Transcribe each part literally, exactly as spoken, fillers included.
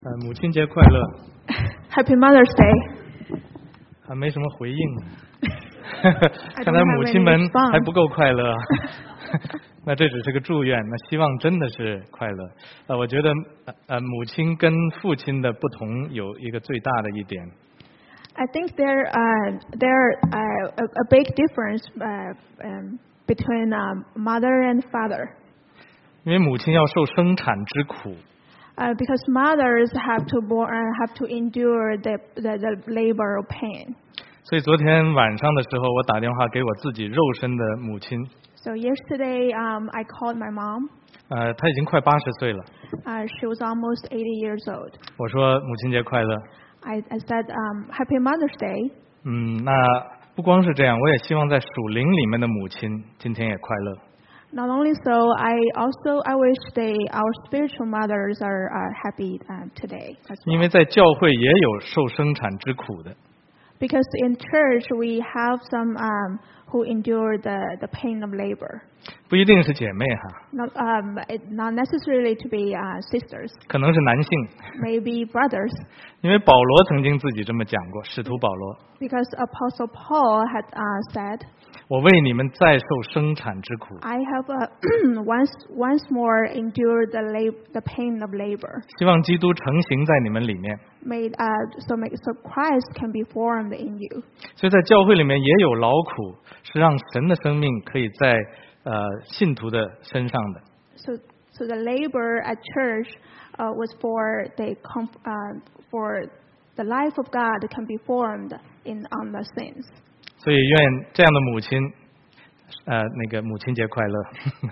呃，母亲节快乐。 Happy Mother's Day。 还没什么回应。看来母亲们还不够快乐。那这只是个祝愿，那希望真的是快乐。呃，我觉得呃母亲跟父亲的不同有一个最大的一点。 I think there uh there uh, a, a big difference uh, um, between uh, mother and father. 因为母亲要受生产之苦。 Uh, because mothers have to born, uh, have to endure the, the the labor of pain. 所以昨天晚上的时候，我打电话给我自己肉身的母亲。 So yesterday, um, I called my mom. 呃，她已经快八十岁了。 Uh, she was almost eighty years old. 我说母亲节快乐。 I I said, um, Happy Mother's Day. 嗯，那不光是这样，我也希望在属灵里面的母亲今天也快乐。 Not only so, I also I wish they our spiritual mothers are uh, happy uh, today as well. 因为在教会也有受生产之苦的。 Because in church we have some um, who endure the the pain of labor. 不一定是姐妹哈。 Not um it, not necessarily to be uh, sisters. 可能是男性。 Maybe brothers. 因为保罗曾经自己这么讲过，使徒保罗。 Because Apostle Paul had uh, said. 我为你们再受生产之苦。 I have uh, once once more endured the lab, the pain of labor. 希望基督成形在你们里面。 Made uh, so make, so Christ can be formed in you. 所以在教会里面也有劳苦，是让神的生命可以在呃信徒的身上的。 So so the labor at church uh, was for the uh, for the life of God can be formed in on the saints. 所以愿这样的母亲，呃，那个母亲节快乐。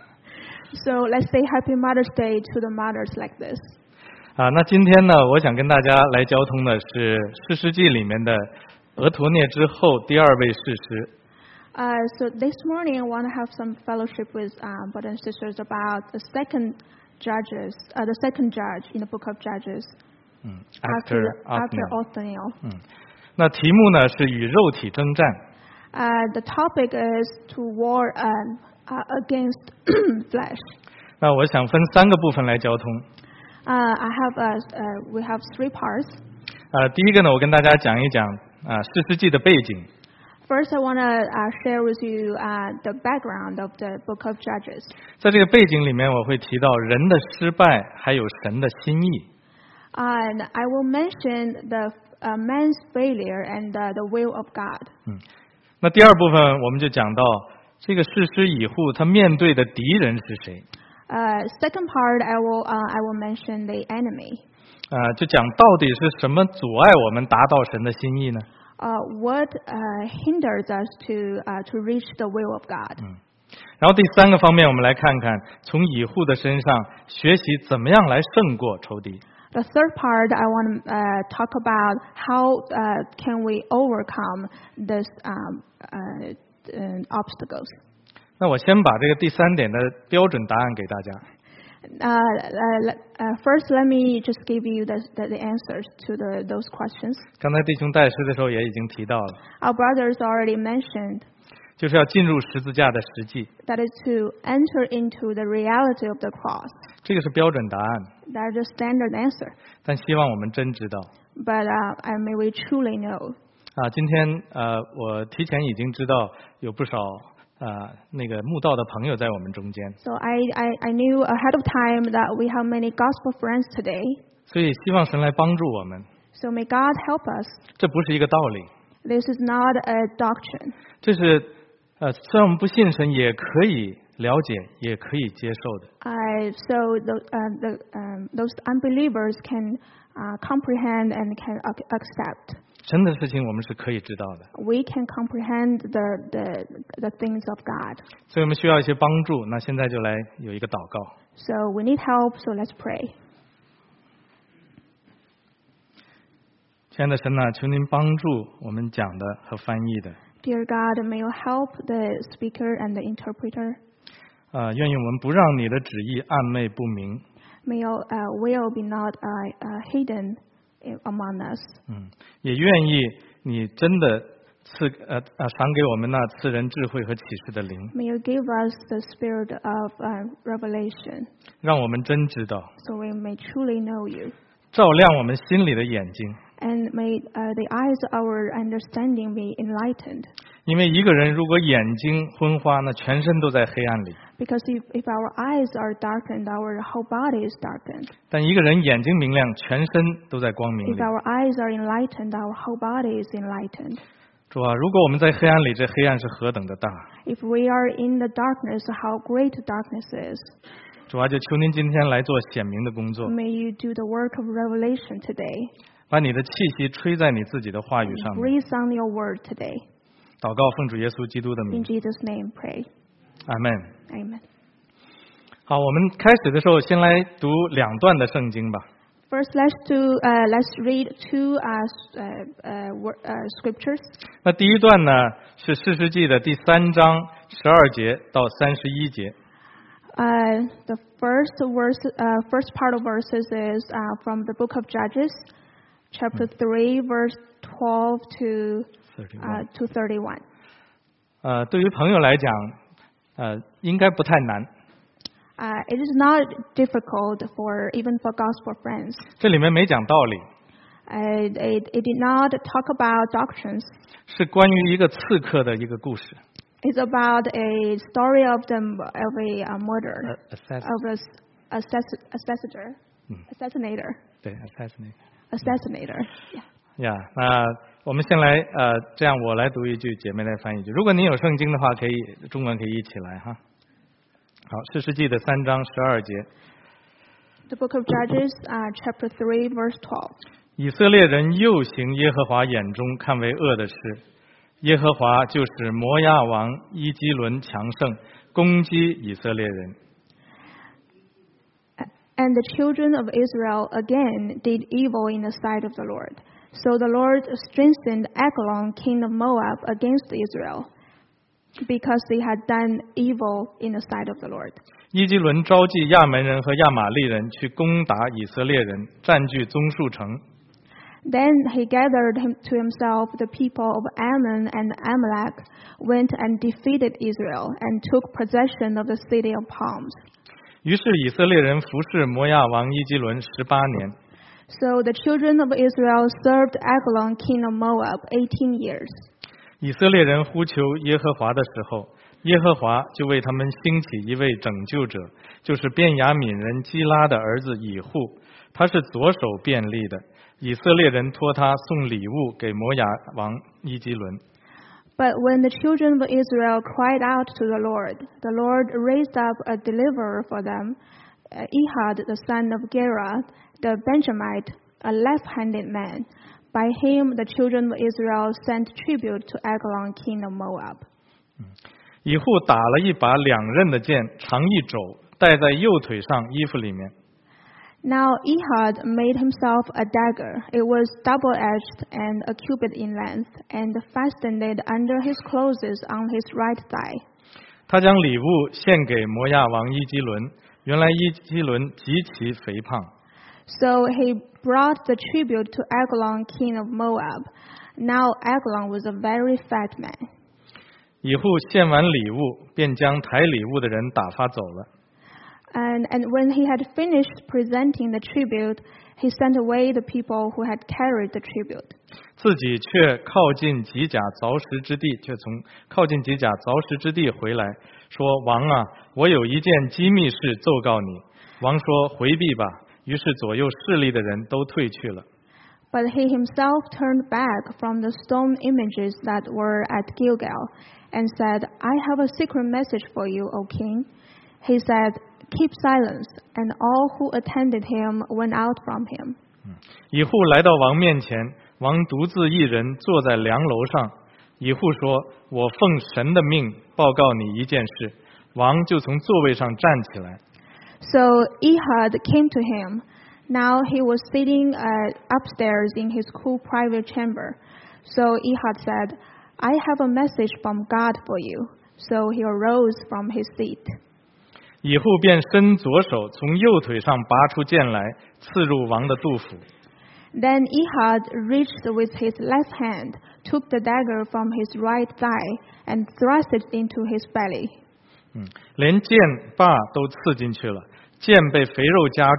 So let's say Happy Mother's Day to the mothers like this. 啊，那今天呢，我想跟大家来交通的是士师记里面的俄陀聶之后第二位士师。 Uh, so this morning I want to have some fellowship with um, brothers and sisters about the second judges, uh, the second judge in the book of Judges. 嗯 ，after after Othniel. 嗯，那题目呢是与肉体征战。 Uh, the topic is to war uh, uh, against flesh. 那我想分三个部分来交通。 Uh, I have uh, uh, we have three parts. 呃，第一个呢，我跟大家讲一讲啊士师记的背景。 First, I want to uh, share with you uh, the background of the book of Judges. 在这个背景里面，我会提到人的失败，还有神的心意。 And I will mention the uh, man's failure and uh, the will of God. 嗯。那第二部分我们就讲到这个士师以户他面对的敌人是谁。 Uh, second part, I will uh, I will mention the enemy. 呃，就讲到底是什么阻碍我们达到神的心意呢？ Uh, what uh, hinders us to uh, to reach the will of God? 嗯。然后第三个方面，我们来看看从以户的身上学习怎么样来胜过仇敌。 The third part, I want to uh, talk about how uh, can we overcome this um, uh, uh, obstacles. 那我先把这个第三点的标准答案给大家。 Uh, uh, uh, first, let me just give you the, the, the answers to the, those questions. 刚才弟兄带诗的时候也已经提到了。 Our brothers already mentioned. 就是要进入十字架的实际。 That is to enter into the reality of the cross. 这个是标准答案。 That is the standard answer. 但希望我们真知道。 But uh, I may we truly know. 啊，今天呃，我提前已经知道有不少呃那个慕道的朋友在我们中间。 So I I I knew ahead of time that we have many gospel friends today. 所以希望神来帮助我们。 So may God help us. 这不是一个道理。 This is not a doctrine. 这是呃，虽然我们不信神，也可以了解，也可以接受的。 Uh, so the, uh, the, um, those unbelievers can uh, comprehend and can accept. 神的事情我们是可以知道的。 We can comprehend the the the things of God. 所以我们需要一些帮助。那现在就来有一个祷告。 So we need help. So let's pray. 亲爱的神啊，求您帮助我们讲的和翻译的。 Dear God, may you help the speaker and the interpreter. 呃，愿意我们不让你的旨意暗昧不明。 May your uh, will be not uh, uh, hidden among us. 嗯，也愿意你真的赐呃呃赏给我们那赐人智慧和启示的灵。 May you give us the spirit of uh, revelation. 让我们真知道。 So we may truly know you. 照亮我们心里的眼睛。 And may uh, the eyes of our understanding be enlightened. 因为一个人如果眼睛昏花，那全身都在黑暗里。 Because if, if our eyes are darkened, our whole body is darkened. 但一个人眼睛明亮，全身都在光明 If 里。 our eyes are enlightened, our whole body is enlightened. 主啊，如果我们在黑暗里，这黑暗是何等的大！ If we are in the darkness, how great darkness is. 主啊，就求您今天来做显明的工作， May you do the work of revelation today. 把你的气息吹在你自己的话语上面。 Breathe on your word today. 祷告奉主耶稣基督的 In 名， Jesus' name, pray. 阿门。 Amen. 好，我们开始的时候先来读两段的圣经吧。 First, let's do. Uh, let's read two uh, uh, uh, wor- uh, scriptures. 那第一段呢是士师记的第三章十二节到三十一节。 Uh, the first verse, uh, first part of verses is uh, from the book of Judges, chapter three, verse twelve to uh, to thirty-one. 呃，对于朋友来讲，呃，应该不太难。 Uh, it is not difficult for even for gospel friends. 这里面没讲道理， Uh, it, it did not talk about doctrines. 是关于一个刺客的一个故事。 It's about a story of the of a uh, murder Uh, assassin- of a s- assass- assassinator, assassinator, 对 assassinate。 assassinator. Yeah. 呀，那我们先来呃，这样我来读一句，姐妹来翻译一句。如果您有圣经的话，可以中文可以一起来哈。好，士师记的三章十二节， The book of Judges, uh, chapter three, verse twelve. 以色列人又行耶和华眼中看为恶的事，耶和华就使摩亚王伊基伦强盛，攻击以色列人。 And the children of Israel again did evil in the sight of the Lord. So the Lord strengthened Eglon, king of Moab, against Israel, because they had done evil in the sight of the Lord. 伊基伦召集亚门人和亚玛利人去攻打以色列人，占据棕树城。 Then he gathered him to himself the people of Ammon and Amalek, went and defeated Israel, and took possession of the city of palms. 于是以色列人服侍摩亚王伊基伦十八年。 So the children of Israel served Eglon, king of Moab, eighteen years. 以色列人呼求耶和华的时候，耶和华就为他们兴起一位拯救者，就是便雅悯人基拉的儿子以户，他是左手便利的。以色列人托他送礼物给摩亚王伊基伦。 But when the children of Israel cried out to the Lord, the Lord raised up a deliverer for them, uh, Ehud, the son of Gera, the Benjamite, a left-handed man. By him the children of Israel sent tribute to Eglon, king of Moab. 以户打了一把两刃的剑，长一肘，戴在右腿上衣服里面。 Now Ehud made himself a dagger. It was double-edged and a cubit in length, and fastened it under his clothes on his right thigh. 他将礼物献给摩亚王伊基伦。原来伊基伦极其肥胖。 So he brought the tribute to Eglon, king of Moab. Now Eglon was a very fat man. 以户献完礼物，便将抬礼物的人打发走了。 And, and when he had finished presenting the tribute, he sent away the people who had carried the tribute. 自己却靠近吉甲凿石之地，却从靠近吉甲凿石之地回来，说：“王啊，我有一件机密事奏告你。”王说：“回避吧。”于是左右势力的人都退去了。 But he himself turned back from the stone images that were at Gilgal, and said, I have a secret message for you, O king. He said, Keep silence, and all who attended him went out from him. 以户来到王面前，王独自一人坐在梁楼上。以户说：“我奉神的命报告你一件事。”王就从座位上站起来。 So Ehud came to him. Now he was sitting uh, upstairs in his cool private chamber. So Ehud said, I have a message from God for you. So he arose from his seat. 以户便伸左手从右腿上拔出剑来，刺入王的肚腹。 Then Ehud reached with his left hand, took the dagger from his right thigh, and thrust it into his belly. 嗯，连剑把都刺进去了，剑被肥肉夹住，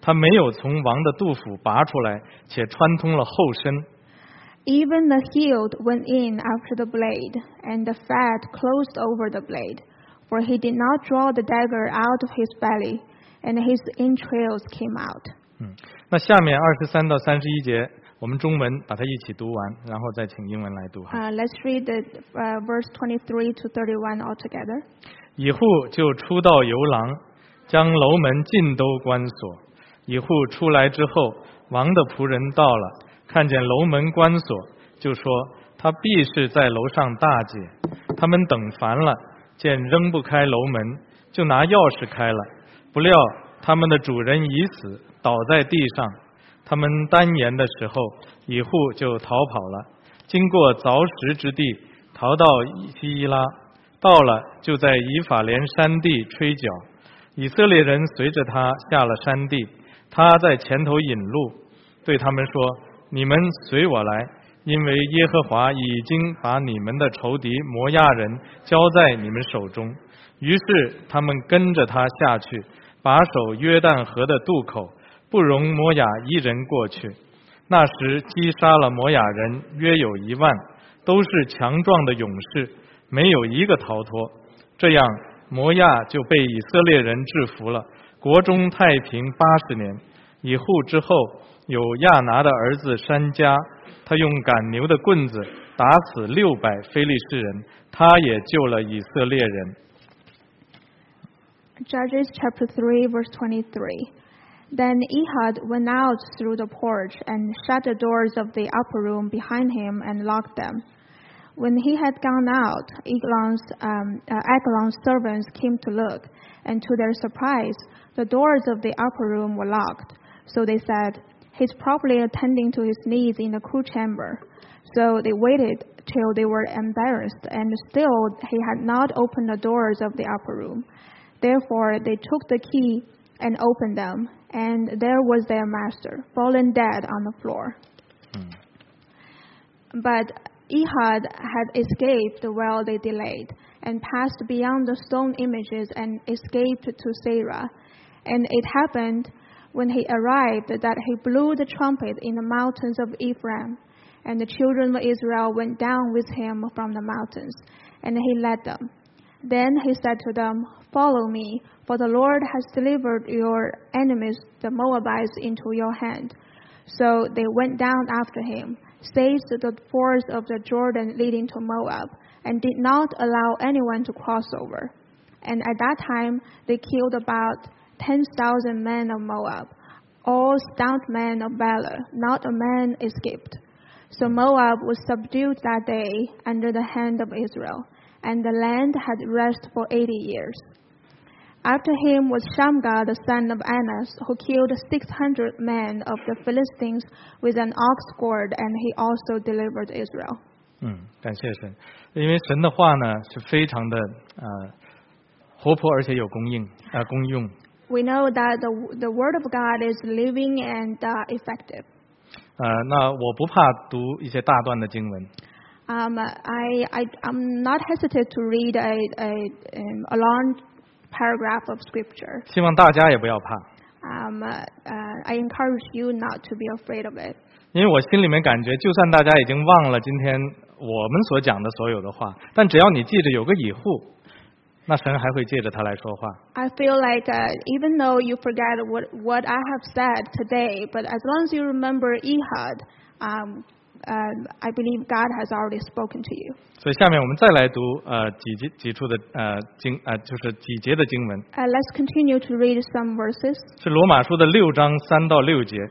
他没有从王的肚腹拔出来，且穿通了后身。 Even the hilt went in after the blade, and the fat closed over the blade. For he did not draw the dagger out of his belly, and his entrails came out. 嗯，那下面二十三到三十一节，我们中文把它一起读完，然后再请英文来读哈。 Uh, let's read the uh, verse twenty-three to thirty-one all together. 以户就出到游廊，将楼门尽都关锁。以户出来之后，王的仆人到了，看见楼门关锁，就说他必是在楼上大解。他们等烦了，见扔不开楼门，就拿钥匙开了。不料他们的主人已死，倒在地上。他们单言的时候，以户就逃跑了，经过凿石之地，逃到西伊拉，到了就在以法莲山地吹角。以色列人随着他下了山地，他在前头引路，对他们说：你们随我来，因为耶和华已经把你们的仇敌摩亚人交在你们手中。于是他们跟着他下去，把守约旦河的渡口，不容摩亚一人过去。那时击杀了摩亚人约有一万，都是强壮的勇士，没有一个逃脱。这样摩亚就被以色列人制服了，国中太平八十年。以户之后有亚拿的儿子珊迦，他用赶牛的棍子打死六百非利士人，他也救了以色列人。 Judges chapter three, verse twenty-three. Then Ehud went out through the porch and shut the doors of the upper room behind him and locked them. When he had gone out, Eglon's, um, uh, Eglon's servants came to look, and to their surprise, the doors of the upper room were locked. So they said, he's probably attending to his needs in the crew chamber. So they waited till they were embarrassed, and still he had not opened the doors of the upper room. Therefore they took the key and opened them, and there was their master, fallen dead on the floor. Mm. But Ehud had escaped while they delayed, and passed beyond the stone images and escaped to Sarah. And it happened when he arrived that he blew the trumpet in the mountains of Ephraim, and the children of Israel went down with him from the mountains, and he led them. Then he said to them, follow me, for the Lord has delivered your enemies, the Moabites, into your hand. So they went down after him, seized the fords of the Jordan leading to Moab, and did not allow anyone to cross over. And at that time they killed about ten thousand men of Moab, all stout men of valor, not a man escaped. So Moab was subdued that day under the hand of Israel, and the land had rest for eighty years. After him was Shamgar the son of Anas, who killed six hundred men of the Philistines with an ox goad, and he also delivered Israel. 嗯，感谢神，因为神的话呢是非常的呃活泼，而且有功应啊、呃、功用。 We know that the the word of God is living and uh, effective. 呃，那我不怕读一些大段的经文。 Um, I I I'm not hesitant to read a a um, a long paragraph of scripture. 希望大家也不要怕。 Um, uh, uh, I encourage you not to be afraid of it. 因为我心里面感觉，就算大家已经忘了今天我们所讲的所有的话，但只要你记着有个以户，那神还会借着他来说话。 I feel like uh, even though you forget what what I have said today, but as long as you remember Ehud, um, uh, I believe God has already spoken to you. 所以下面我们再来读呃几节几处的呃经呃就是几节的经文。 Uh, let's continue to read some verses. 是罗马书的六章三到六节。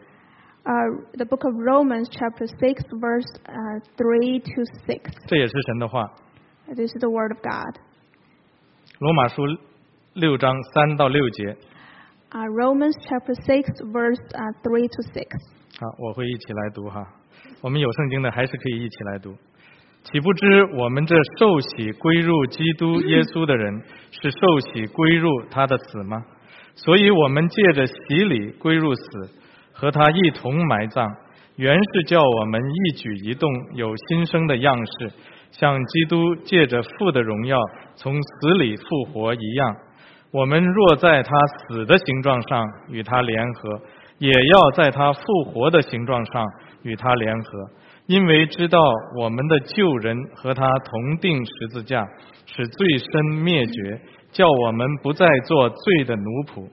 Uh, the book of Romans, chapter six, verse uh, three to six. 这也是神的话。 This is the word of God. 罗马书六章三到六节。 Uh, Romans chapter six, verse uh, three to six. 好，我会一起来读哈。我们有圣经的还是可以一起来读。岂不知我们这受洗归入基督耶稣的人，是受洗归入他的死吗？所以我们借着洗礼归入死，和他一同埋葬，原是叫我们一举一动有新生的样式，像基督借着父的荣耀从死里复活一样。我们若在他死的形状上与他联合， 也要在他复活的形状上与他联合，因为知道我们的旧人和他同定十字架，使罪身灭绝，叫我们不再做罪的奴仆。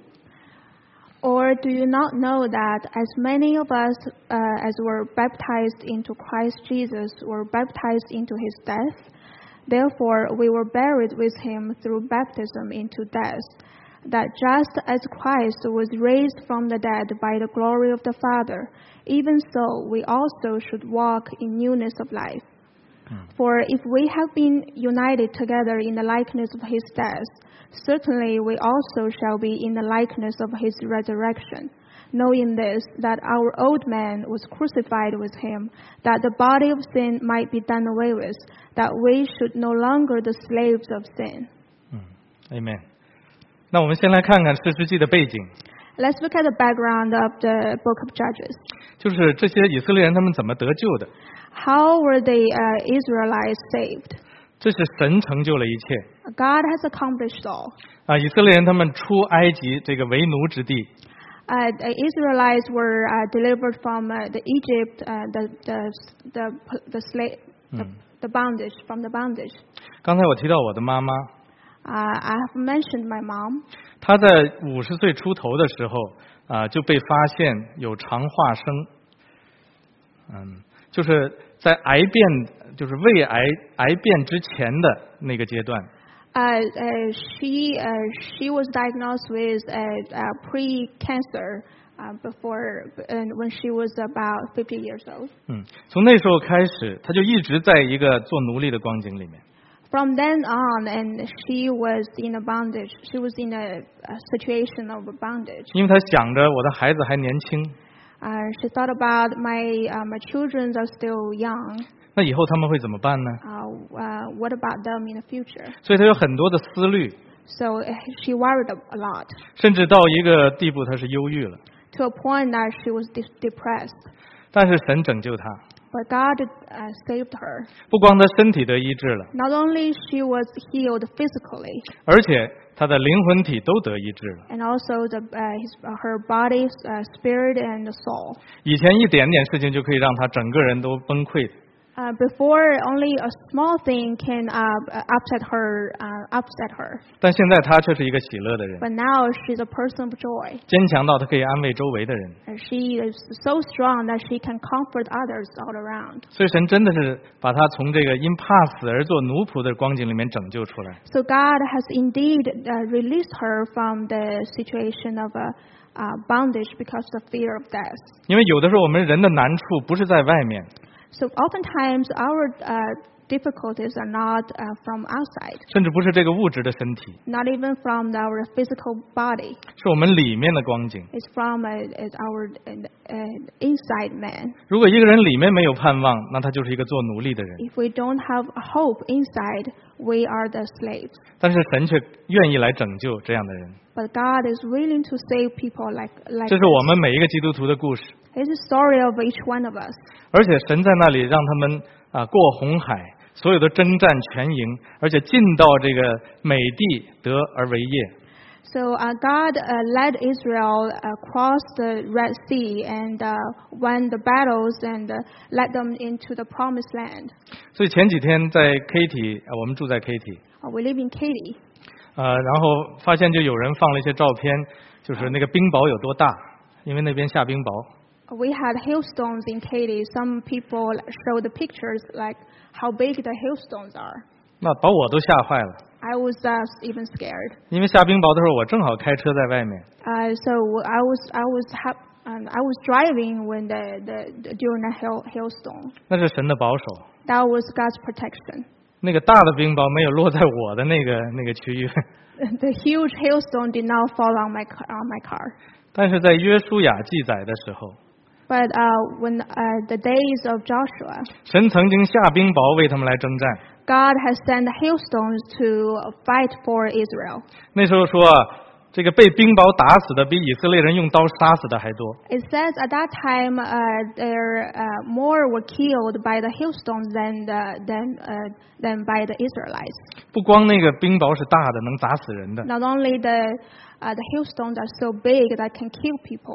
Or do you not know that as many of us uh, as were baptized into Christ Jesus were baptized into his death? Therefore we were buried with him through baptism into death, that just as Christ was raised from the dead by the glory of the Father, even so we also should walk in newness of life. Hmm. For if we have been united together in the likeness of his death, certainly we also shall be in the likeness of his resurrection, knowing this, that our old man was crucified with him, that the body of sin might be done away with, that we should no longer the slaves of sin. Hmm. Amen. 那我们先来看看士师记的背景。 Let's look at the background of the book of Judges. 就是这些以色列人他们怎么得救的？ How were the uh, Israelites saved? 这是神成就了一切。 God has accomplished all. 啊，以色列人他们出埃及这个为奴之地。 Uh, the Israelites were uh, delivered from uh, the Egypt, uh, the the the the slave, the, the bondage from the bondage. 刚才我提到我的妈妈。 Uh, I have mentioned my mom. 她在五十岁出头的时候啊，就被发现有肠化生，嗯，就是在癌变，就是胃癌癌变之前的那个阶段。 Uh, uh, she uh, she was diagnosed with a, a pre-cancer uh, before uh, when she was about fifty years old. 嗯， 从那时候开始，她就一直在一个做奴隶的光景里面。 From then on, and she was in a bondage. She was in a, a situation of a bondage. 因为她想着我的孩子还年轻。 Uh, she thought about my uh, my children are still young. 那以后他们会怎么办呢？ Uh, uh, what about them in the future? 所以她有很多的思虑。 So uh, she worried a lot. 甚至到一个地步，她是忧郁了。 To a point that she was de- depressed. 但是神拯救她。 But God uh, saved her. 不光她身体得医治了。 Not only she was healed physically. 而且她的灵魂体都得医治了。 And also the uh, his, uh, her body, uh, spirit, and the soul. 以前一点点事情就可以让她整个人都崩溃。 Uh, before, only a small thing can uh, upset her. Uh, upset her. 但现在她却是一个喜乐的人。 But now she's a person of joy. 坚强到她可以安慰周围的人。 And she is so strong that she can comfort others all around. 所以神真的是把她从这个因怕死而做奴仆的光景里面拯救出来。 So God has indeed uh, released her from the situation of a uh, bondage because of fear of death. 因为有的时候我们人的难处不是在外面。 So oftentimes our uh, difficulties are not uh, from outside. 甚至不是这个物质的身体。 Not even from our physical body. 是我们里面的光景。 It's from uh, our uh, inside man. 如果一个人里面没有盼望，那他就是一个做奴隶的人。 If we don't have hope inside, we are the slaves. 但是神却愿意来拯救这样的人。 But God is willing to save people like like. 这是我们每一个基督徒的故事。 It's a story of each one of us. 而且神在那里让他们啊过红海，所有的征战全赢，而且进到这个美地得而为业。 So uh, God uh, led Israel across the Red Sea and uh, won the battles and uh, led them into the Promised Land. 所以前几天在 Katy， 我们住在 Katy。 Uh, we live in Katy. 呃，然后发现就有人放了一些照片，就是那个冰雹有多大，因为那边下冰雹。 We had hailstones in Katy. Some people showed the pictures like how big the hailstones are. 那把我都吓坏了。 I was uh, even scared. 因为下冰雹的时候，我正好开车在外面。 Uh, so I was I was ha- um, I was driving when the, the, the during the hail hailstorm. 那是神的保守。 That was God's protection. 那个大的冰雹没有落在我的那个那个区域。 The huge hailstone did not fall on my car, on my car. 但是在约书亚记载的时候。 But uh, when uh, the days of Joshua, 神曾经下冰雹为他们来征战。 God has sent hailstones to fight for Israel. 那时候说啊，这个被冰雹打死的比以色列人用刀杀死的还多。 It says at that time uh, there uh, more were killed by the hailstones than the, than uh, than by the Israelites. 不光那个冰雹是大的，能砸死人的。 Not only the uh, the hailstones are so big that can kill people.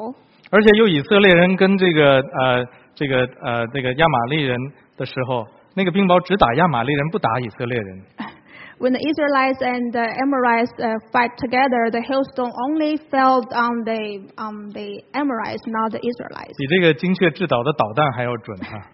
而且有以色列人跟这个呃这个呃这个亚玛利人的时候，那个冰雹只打亚玛利人，不打以色列人。 When the Israelites and the Amorites uh, fight together, the hailstone only fell on the on the Amorites, not the Israelites. 比这个精确制导的导弹还要准哈。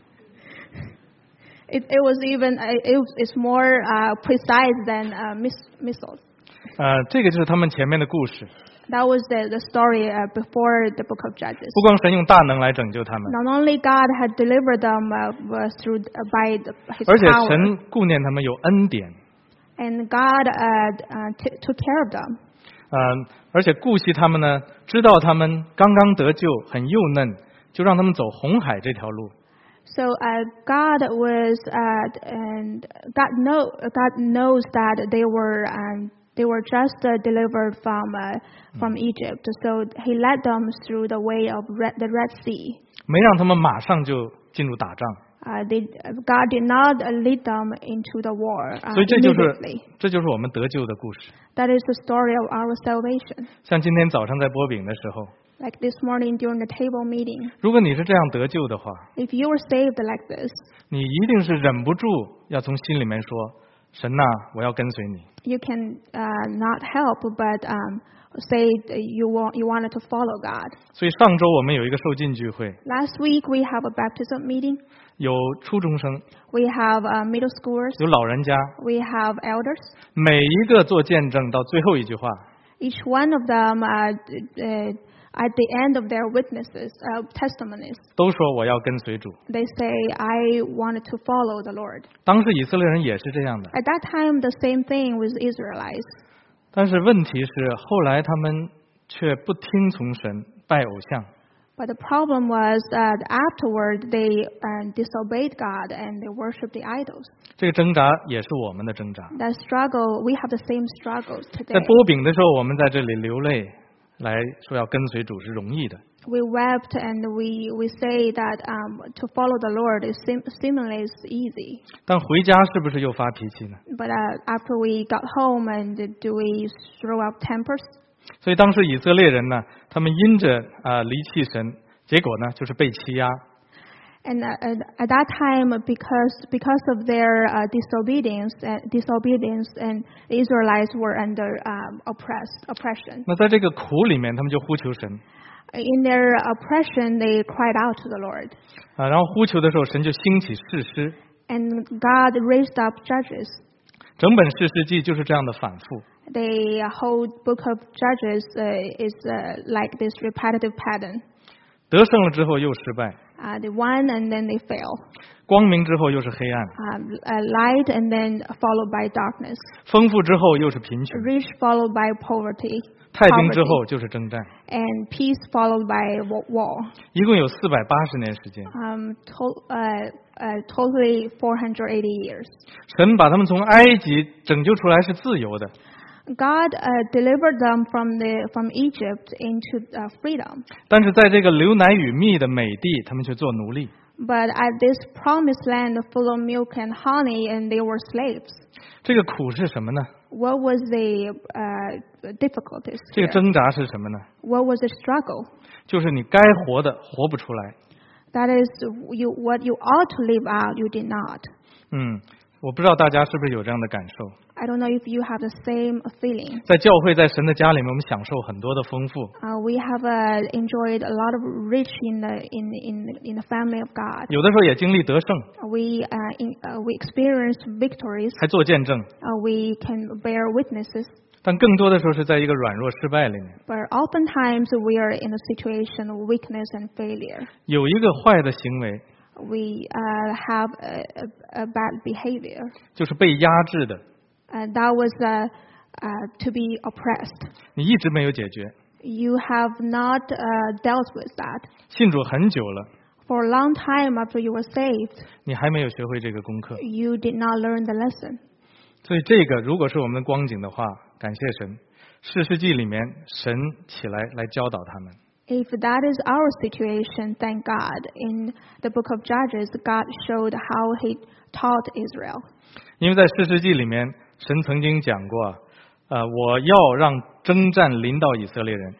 It, it was even it was, it's more uh, precise than uh, miss, missiles. 呃，这个就是他们前面的故事。 That was the the story uh, before the book of Judges. 不光神用大能来拯救他们， Not only God had delivered them uh, through uh, by the, His 而且 power, 神顾念他们有恩典， and God uh, uh, t- took care of them. 呃，而且顾惜他们呢，知道他们刚刚得救，很幼嫩，就让他们走红海这条路。 So uh, God was uh, and God know God knows that they were um, they were just uh, delivered from uh, from Egypt. So He led them through the way of Red, the Red Sea. 没让他们马上就进入打仗。 Uh, they, God did not lead them into the war uh, 所以这就是 immediately. 这就是我们得救的故事。 That is the story of our salvation. 像今天早上在播饼的时候， Like this morning during the table meeting, 如果你是这样得救的话， if you were saved like this, 你一定是忍不住要从心里面说：“神呐、我要跟随你。” you can uh, not help but um, say that you want you wanted to follow God. 所以上周我们有一个受浸聚会， Last week we have a baptism meeting. 有初中生， We have uh, middle schoolers. 有老人家， We have elders. 每一个做见证到最后一句话， Each one of them, uh, uh, at the end of their witnesses, uh, testimonies, 都说我要跟随主。 they say, "I wanted to follow the Lord." 当时以色列人也是这样的， At that time, the same thing with Israelites. 但是问题是后来他们却不听从神，拜偶像。 But the problem was that afterward they uh, disobeyed God and they worshipped the idols. 这个挣扎也是我们的挣扎。 That struggle, we have the same struggles 在 today. 播饼的时候，我们在这里流泪，来说要跟随主是容易的。 We wept and we, we say that um, to follow the Lord is sim- seemingly is easy. 但回家是不是又发脾气呢？ But uh, after we got home, and do we throw up tempers? 所以当时以色列人呢，他们因着啊、呃离弃神，结果呢就是被欺压。 And uh, at, at that time, because because of their uh, disobedience, uh, disobedience, and the Israelites were under um, oppress, oppression. 那在这个苦里面，他们就呼求神 In their oppression, they cried out to the Lord, 啊，然后呼求的时候，神就兴起士师。 and God raised up judges. 整本士师记就是这样的反复。 The whole book of Judges uh, is uh, like this repetitive pattern. 得胜了之后又失败， Uh, they won and then they fail. 光明之后又是黑暗， Um, uh, light and then followed by darkness. 丰富之后又是贫穷， Rich followed by poverty. 太平之 poverty, 后就是征战。 and peace followed by wa- war. 一共有四百八十年时间， Um, to- uh, uh, totally four hundred eighty years. 神把他们从埃及拯救出来是自由的， God uh, delivered them from the from Egypt into uh, freedom. 但是在这个流奶与蜜的美地，他们却做奴隶。 But at this promised land full of milk and honey, and they were slaves. 这个苦是什么呢？ What was the uh, difficulties 这个 here? 挣扎是什么呢？ What was the struggle? 就是你该活的活不出来。 That is, you what you ought to live out, you did not. 嗯，我不知道大家是不是有这样的感受。 I don't know if you have the same feeling. 在教会，在神的家里面，我们享受很多的丰富， Uh, we have uh, enjoyed a lot of rich in the in in in the family of God. 有的时候也经历得胜， We uh, in, uh, we experience victories. 还做见证， Uh, we can bear witnesses. 但更多的时候是在一个软弱失败里面， But oftentimes we are in a situation of weakness and failure. 有一个坏的行为， We uh, have a, a, a bad behavior. 就是被压制的， Uh, that was uh, uh, to be oppressed. 你一直没有解决。 You have not uh, dealt with that. 信主很久了， For a long time after you were saved, 你还没有学会这个功课。 you did not learn the lesson. 所以这个如果是我们的光景的话，感谢神，士师记里面神起来来教导他们。 If that is our situation, thank God. In the book of Judges, God showed how He taught Israel. 因为在士师记里面，神曾经讲过，呃，我要让征战临到以色列人。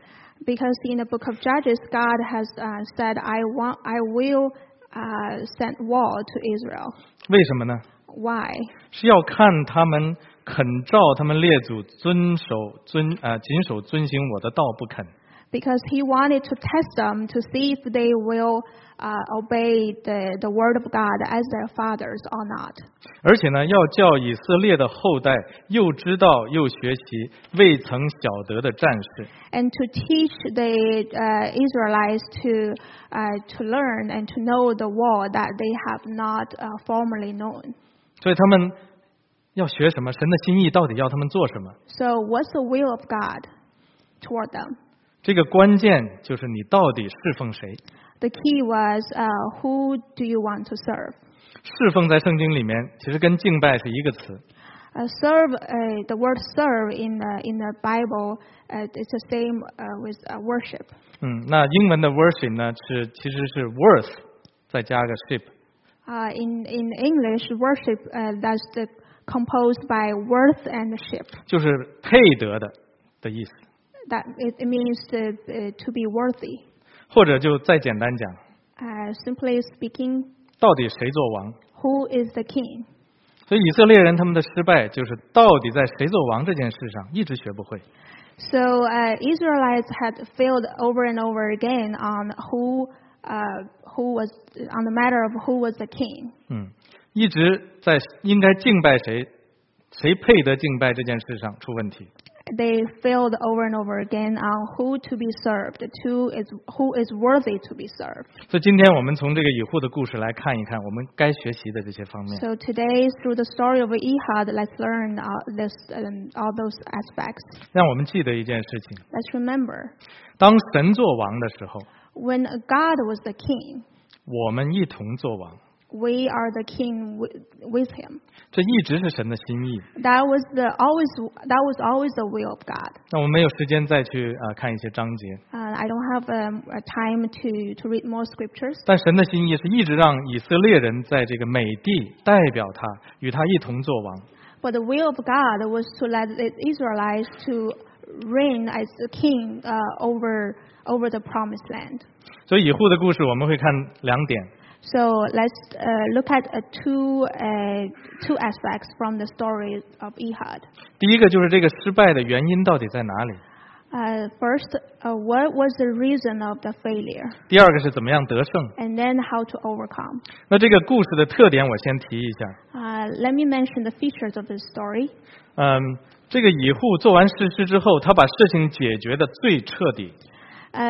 Because in the book of Judges, God has uh, said, "I want, I will uh, send war to Israel." 为什么呢？ Why? 是要看他们肯照他们列祖遵守遵呃谨守遵行我的道不肯。 Because he wanted to test them to see if they will uh, obey the, the word of God as their fathers or not. 而且呢，要叫以色列的后代又知道又学习未曾晓得的战士。 And to teach the uh, Israelites to uh, to learn and to know the war that they have not uh, formerly known. 所以他们要学什么？神的心意到底要他们做什么？ So what's the will of God toward them? 这个关键就是你到底侍奉谁？ The key was uh, who do you want to serve? 侍奉在圣经里面其实跟敬拜是一个词。 Uh, serve, uh, the word serve in the, in the Bible, uh, it's the same uh, with uh, worship. 嗯，那英文的 worship 呢是其实是 worth 再加个 ship。 Uh, in, in English, worship, uh, that's the, composed by worth and ship. 就是配得的的意思。 That it, it means to, uh, to be worthy. 或者就再简单讲， Uh, simply speaking, 到底谁做王？ who is the king? 所以以色列人他们的失败就是到底在谁做王这件事上一直学不会。 So uh, Israelites had failed over and over again on who uh, who was on the matter of who was the king. 嗯，一直在应该敬拜谁，谁配得敬拜这件事上出问题。 They failed over and over again on who to be served, who is who is worthy to be served. 所以今天我们从这个以户的故事来看一看，我们该学习的这些方面。 So today, through the story of Ehud, let's learn all, this, um, all those aspects. 让我们记得一件事情： Let's remember, 当神做王的时候， when God was the king, 我们一同做王， we are the king with, with him. 这一直是神的心意。 That was the always that was always the will of God. 那我们没有时间再去啊、呃、看一些章节， Uh, I don't have um, a time to, to read more scriptures. 但神的心意是一直让以色列人在这个美地代表他，与他一同做王。 But the will of God was to let the Israelites to reign as the king uh, over over the promised land. 所以以户的故事我们会看两点。 So let's uh, look at uh, two uh, two aspects from the story of Ehud. 第一个就是这个失败的原因到底在哪里？ Uh, first, uh, what was the reason of the failure? 第二个是怎么样得胜？ And then how to overcome. 那这个故事的特点我先提一下。 Uh, let me mention the features of this story. 嗯，这个以户做完事实之后，他把事情解决的最彻底。 Uh,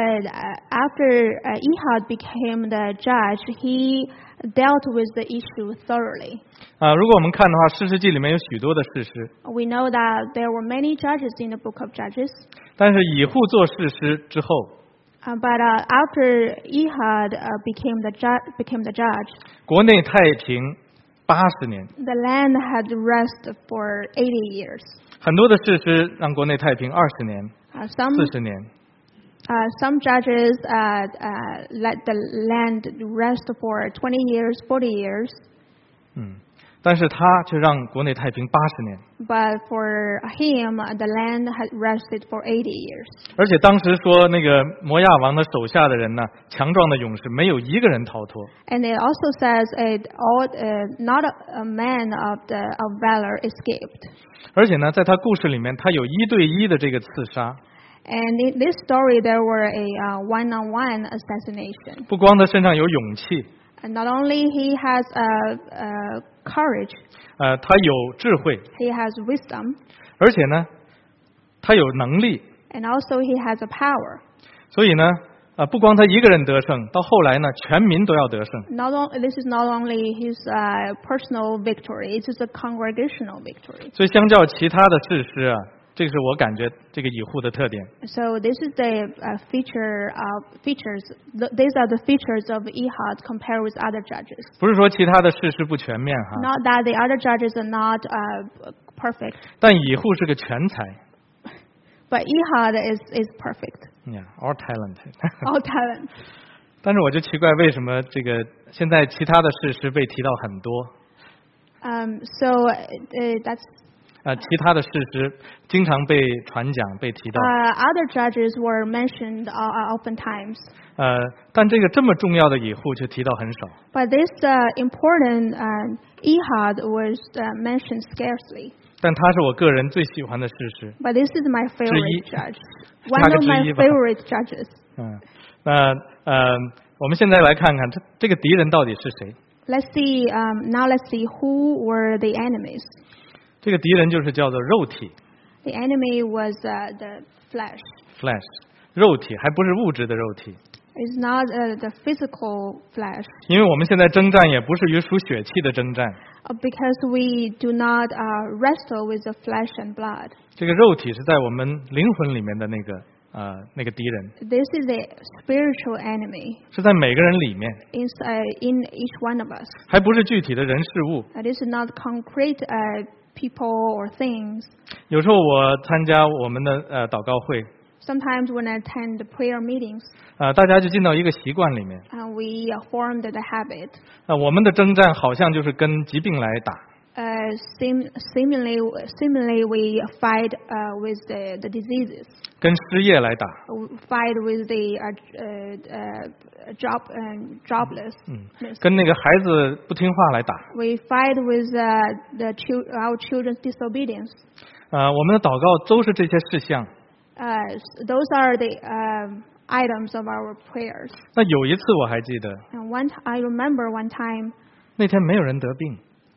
after uh, Ehud became the judge, he dealt with the issue thoroughly. 啊，如果我们看的话，士师记里面有许多的事实， We know that there were many judges in the book of Judges, 但是以户做士师之后， uh, but uh, after Ehud uh, became the ju- became the judge, 国内太平八十年， the land had rest for eighty years. 很多的士师让国内太平二十年、 Uh, some 四十年。 uh, some judges uh, uh, let the land rest for twenty years, forty years, 嗯，但是他却让国内太平八十年。 but for him, uh, the land had rested for eighty years. 而且当时说那个摩亚王的手下的人呢，强壮的勇士没有一个人逃脱。 And it also says it all, uh, not a, a man of the of valor escaped. 而且呢，在他故事里面，他有一对一的这个刺杀。 And in this story, there were a uh, one-on-one assassination. 不光他身上有勇气， And not only he has uh, uh, courage, 呃，他有智慧， he has wisdom, 而且呢，他有能力。 and also he has a power. 所以呢，啊，不光他一个人得胜，到后来呢，全民都要得胜。 Not on, this is not only his uh, personal victory; it is a congregational victory. 所以相较其他的士师啊，这个是我感觉这个以户的特点。 So this is the uh, feature of features. Th- these are the features of Ehud compared with other judges. 不是说其他的士师不全面哈， Not that the other judges are not uh, perfect, 但以户是个全才。 but Ehud is is perfect. Yeah, all talented 。 All talent. 但是我就奇怪，为什么这个现在其他的士师被提到很多？ Um, so uh, that's 呃，其他的事实经常被传讲、被提到。 Uh, other judges were mentioned uh, oftentimes. 呃，但这个这么重要的以户却提到很少。 But this uh, important uh, Ehud was uh, mentioned scarcely. 但他是我个人最喜欢的事实。 But this is my favorite judge. One of my favorite judges. 嗯，那呃，我们现在来看看这这个敌人到底是谁。 Let's see. Um, now let's see who were the enemies. 这个敌人就是叫做肉体。 The enemy was uh, the flesh. Flesh， 肉体还不是物质的肉体。 It's not uh, the physical flesh. 因为我们现在征战也不是与属血气的征战。 Uh, because we do not uh, wrestle with the flesh and blood. 这个肉体是在我们灵魂里面的那个呃那个敌人。 This is a spiritual enemy. 是在每个人里面。 Inside in each one of us. 还不是具体的人事物。 Uh, this is not concrete uh, people or things. 有时候我参加我们的呃祷告会。 Sometimes when I attend the prayer meetings, 呃，大家就进到一个习惯里面。 uh, we uh, formed the habit. 呃，我们的征战好像就是跟疾病来打。 Uh, sim, seemingly, seemingly we fight uh, with the, the diseases. 跟失业来打。 We fight with the uh, uh, uh, job and jobless. 嗯，跟那个孩子不听话来打。 We fight with uh, the chil- our children's disobedience. 呃，我们的祷告都是这些事项。 Uh, those are the uh, items of our prayers. 那有一次我还记得。 And one, I remember one time. 那天没有人得病。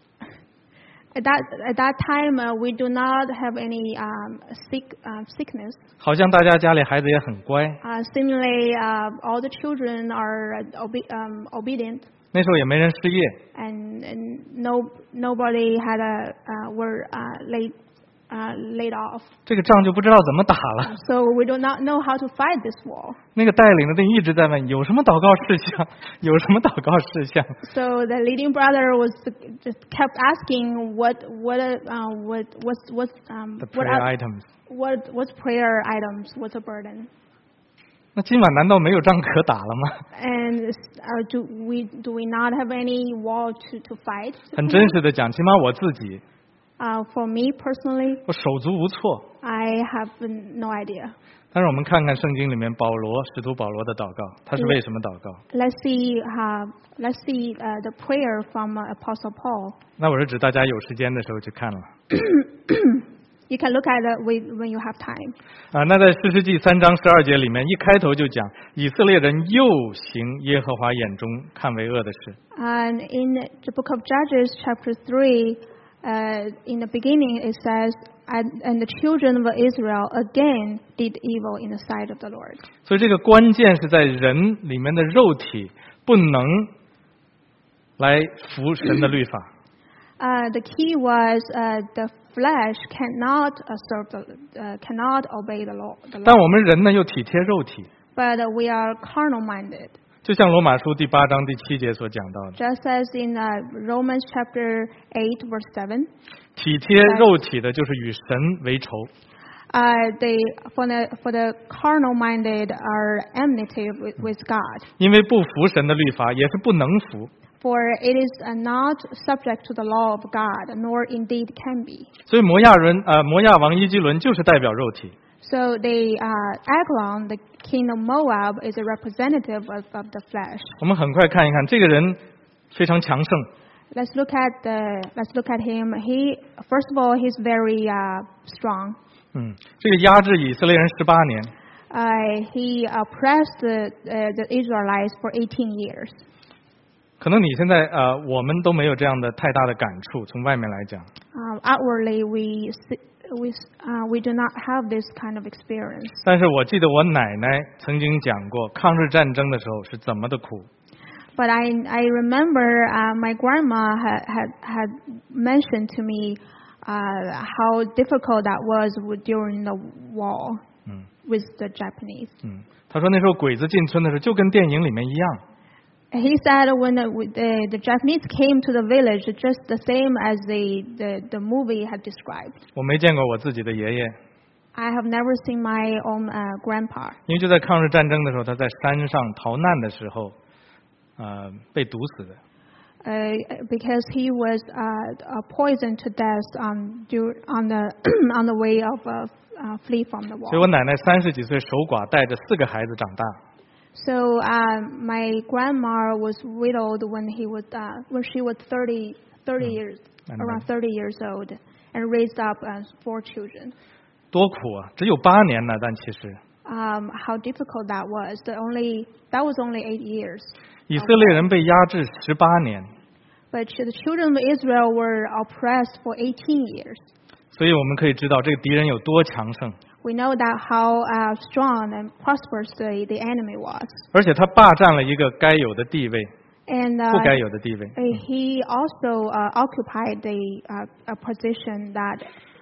At that at that time, uh, we do not have any um, sick uh, sickness. 好像大家家里孩子也很乖。 Uh, seemingly, uh, all the children are obe- um, obedient. 那时候也没人失业。 And, and no nobody had a uh, were uh, laid uh, laid off. 这个仗就不知道怎么打了。 So we do not know how to fight this war. 那个带领的人一直在问有什么祷告事项，有什么祷告事项。 So the leading brother was just kept asking what what uh, what what's what's um the prayer what are, items. What what's prayer items? What's a burden? 那今晚难道没有仗可打了吗？ And uh, do we do we not have any war to to fight? 很真实的讲，起码我自己。 Uh, for me personally, 我手足无措。 I have no idea. 但是我们看看圣经里面保罗使徒保罗的祷告，他是为什么祷告？ Let's see, uh, let's see uh, the prayer from uh, Apostle Paul. 那我是指大家有时间的时候去看了。 You can look at it when you have time. 啊，那在士师记三章十二节里面，一开头就讲以色列人又行耶和华眼中看为恶的事。 And in the book of Judges, chapter three. Uh, in the beginning, it says, and, and the children of Israel again did evil in the sight of the Lord. 所以这个关键是在人里面的肉体不能来服神的律法。 Uh, the key was uh, the flesh cannot uh, serve the, uh, cannot obey the law. The law. 但我们人呢又体贴肉体。 But uh, we are carnal-minded. 就像罗马书第八章第七节所讲到的。 Just as in uh, Romans chapter eight verse seven. 体贴肉体的就是与神为仇。 Uh, they for the for the carnal-minded are enmity with, with God. 因为不服神的律法，也是不能服。 For it is uh, not subject to the law of God, nor indeed can be. 所以摩亚人呃摩亚王伊基伦就是代表肉体。 So the uh, Eglon, the king of Moab, is a representative of, of the flesh. 我们很快看一看这个人非常强盛。 Let's look at the let's look at him. He first of all, he's very uh, strong. 嗯，这个压制以色列人十八年。 Uh, he oppressed the, uh, the Israelites for eighteen years. 可能你现在呃我们都没有这样的太大的感触，从外面来讲。 Um, outwardly, we we uh, we do not have this kind of experience. 但是我记得我奶奶曾经讲过，抗日战争的时候是怎么的苦。 But I I remember uh, my grandma had had had mentioned to me uh, how difficult that was during the war with the Japanese. 嗯，她说那时候鬼子进村的时候就跟电影里面一样。 He said when the, the, the Japanese came to the village, just the same as the, the, the movie had described. 我没见过我自己的爷爷。 I have never seen my own uh, grandpa. 因为就在抗日战争的时候，他在山上逃难的时候，呃，被毒死的。 Uh, because he was uh, poisoned to death on, on, the, on the way of uh, uh, flee from the war. 所以我奶奶三十几岁守寡，带着四个孩子长大。 So uh, my grandma was widowed when he was uh, when she was thirty, thirty years, around thirty years old, and raised up uh, four children. 多苦啊！只有八年呢，但其实。 Um, how difficult that was! The only that was only eight years. 以色列人被压制十八年。 But the children of Israel were oppressed for eighteen years. 所以我们可以知道这个敌人有多强盛。 We know that how uh, strong and prosperous the, the enemy was. 而且他霸占了一个该有的地位， and, uh, 不该有的地位。 He also uh, occupied the uh, a position that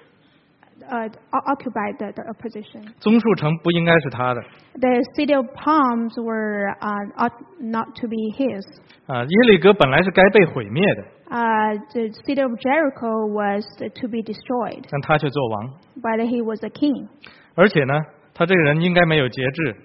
uh, occupied the, the position. 棕树城不应该是他的。 The city of palms were uh, ought not to be his. 啊，耶利哥本来是该被毁灭的。 Uh, the city of Jericho was to be destroyed. 但他却做王。 But he was a king. 而且呢，他这个人应该没有节制。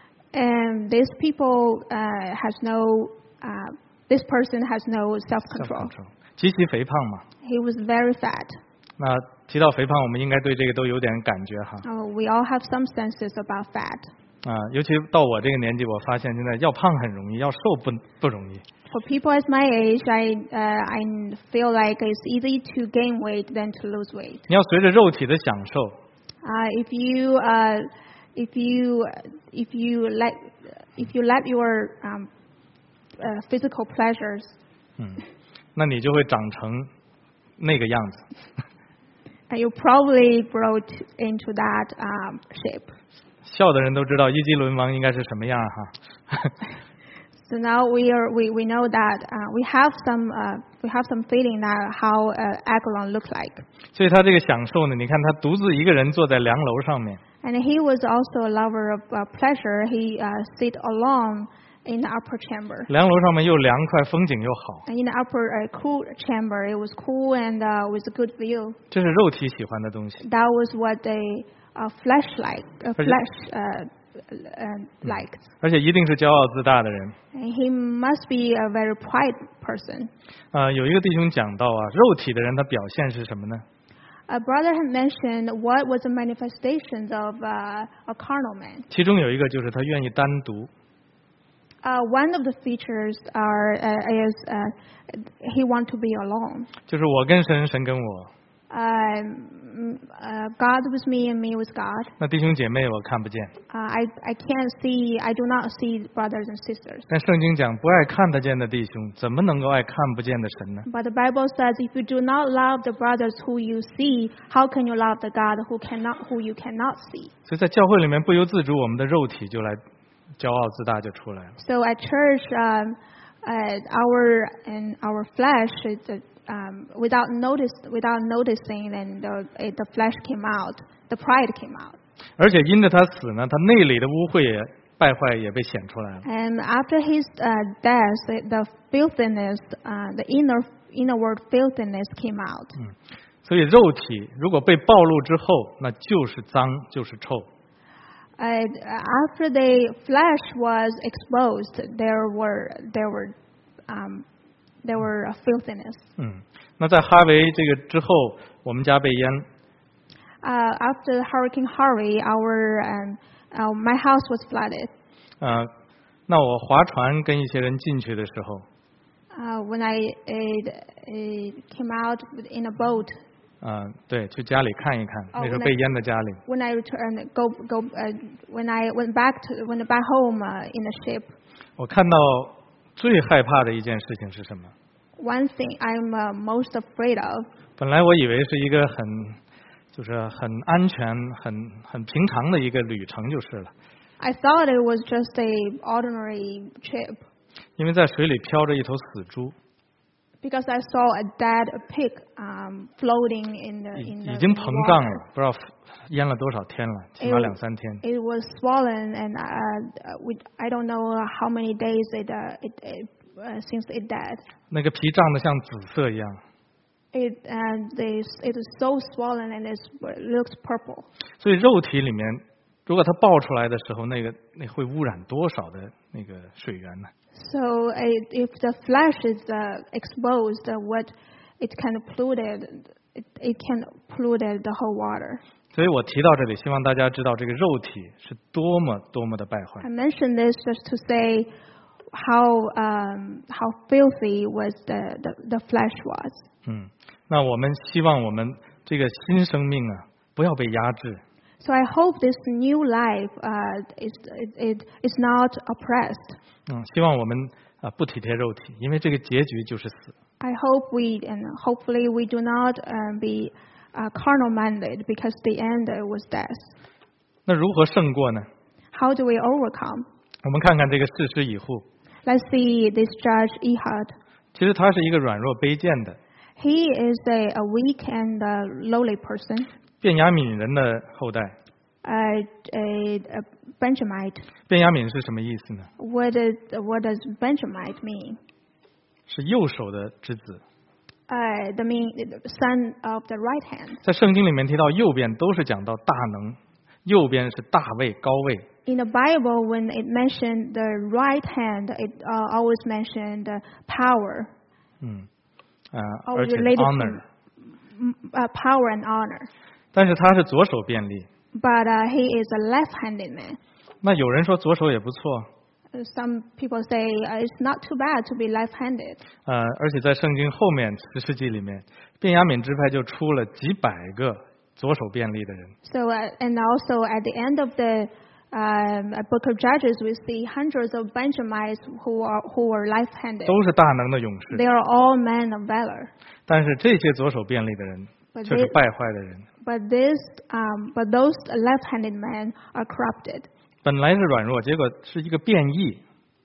And these people uh, has no, uh, this person has no self-control. 极其肥胖嘛。 He was very fat. 那提到肥胖，我们应该对这个都有点感觉哈。 Uh, we all have some senses about fat. 啊，尤其到我这个年纪，我发现现在要胖很容易，要瘦不不容易。 For people as my age, I uh, I feel like it's easy to gain weight than to lose weight. 你要随着肉体的享受。 Uh, if you uh, if you if you let if you let your um, uh, physical pleasures. 嗯，那你就会长成那个样子。 And you probably grow to, into that um, shape. 笑的人都知道伊基伦王应该是什么样哈。 So now we are we, we know that uh, we have some uh, we have some feeling that how uh, Eglon looked like. 所以他这个享受呢，你看他独自一个人坐在梁楼上面。 And he was also a lover of uh, pleasure. He uh, sit alone in the upper chamber. 梁楼上面又凉快，风景又好。 And in the upper uh, cool chamber, it was cool and uh, with a good view. 这是肉体喜欢的东西。 That was what the uh, flesh like, uh, flesh uh, uh, liked. 而且一定是骄傲自大的人。 And he must be a very pride person. 呃，有一个弟兄讲到啊，肉体的人他表现是什么呢？ A brother had mentioned what was the manifestations of uh, a carnal man. 其中有一个就是他愿意单独。 Uh, one of the features are uh, is uh, he want to be alone. 就是我跟神，神跟我。 Uh, uh, God with me and me with God. 那弟兄姐妹我看不见。 Uh, I I can't see. I do not see brothers and sisters. 但圣经讲，不爱看得见的弟兄，怎么能够爱看不见的神呢？ But the Bible says, if you do not love the brothers who you see, how can you love the God who cannot, who you cannot see? 所以在教会里面不由自主，我们的肉体就来骄傲自大就出来了。 So at church, um, uh, our and our flesh is. Uh, Um, without notice, without noticing, then the it, the flesh came out, the pride came out. 而且因着他死呢，他内里的污秽也败坏也被显出来了。 And after his uh, death, the filthiness, uh, the inner inner world filthiness came out. 嗯，所以肉体如果被暴露之后，那就是脏，就是臭。 Uh, after the flesh was exposed, there were there were um, there were a filthiness. 嗯，那在哈维这个之后，我们家被淹。 Uh, after Hurricane Harvey, our um, uh, my house was flooded. 呃，那我划船跟一些人进去的时候， Uh, when I uh, uh, came out in a boat. 呃，对，去家里看一看， Oh, 那时候被淹的家里。 When I returned, go go. Uh, when I went back to went back home uh, in the ship. 我看到最害怕的一件事情是什么？ One thing I'm uh, most afraid of. 本来我以为是一个很，就是很安全、很很平常的一个旅程就是了。 I thought it was just a ordinary trip. 因为在水里漂着一头死猪。 Because I saw a dead pig um, floating in the in the 已经膨胀了，不知道淹了多少天了，起码两三天。 It was swollen, and uh, we, I don't know how many days it uh, it, it uh, since it died. 那个皮胀得像紫色一样。 It and uh, it is so swollen and it looks purple. 所以肉体里面，如果它爆出来的时候，那个那会污染多少的那个水源呢？ So uh, if the flesh is uh, exposed, uh, what it can pollute, it, it can pollute the whole water. 所以我提到这里，希望大家知道这个肉体是多么多么的败坏。 I mentioned this just to say how um, how filthy was the, the, the flesh was. 嗯，那我们希望我们这个新生命啊，不要被压制。 So I hope this new life uh, is it, it is not oppressed. 嗯，希望我们啊不体贴肉体，因为这个结局就是死。 I hope we and hopefully we do not uh, be uh, carnal-minded because the end uh, was death. 那如何胜过呢？ How do we overcome? 我们看看这个士师以户， Let's see this judge Ehud. 其实他是一个软弱卑贱的 He is a, a weak and uh, lowly person, 便雅悯人的后代。 uh, a, a Benjamite. 便雅悯是什么意思呢？ What, is, what does Benjamite mean? 是右手的之子。 Uh, the mean the son of the right hand. 在圣经里面提到右边都是讲到大能，右边是大位高位。 In the Bible, when it mentioned the right hand, it uh, always mentioned uh, power, 嗯，啊、 always 而且 related honor， to uh, power and honor. 但是他是左手便利。 But uh, he is a left-handed man. 那有人说左手也不错， Uh, Some people say uh, it's not too bad to be left-handed. 呃，而且在圣经后面十世纪里面，便雅悯支派就出了几百个左手便利的人。 So, uh, and also at the end of the um, uh, book of Judges, we see hundreds of Benjamites who are who were left-handed. 都是大能的勇士， They are all men of valor. 但是这些左手便利的人 But 却是 they- 败坏的人。 But this, um, but those left-handed men are corrupted. 本来是软弱，结果是一个变异。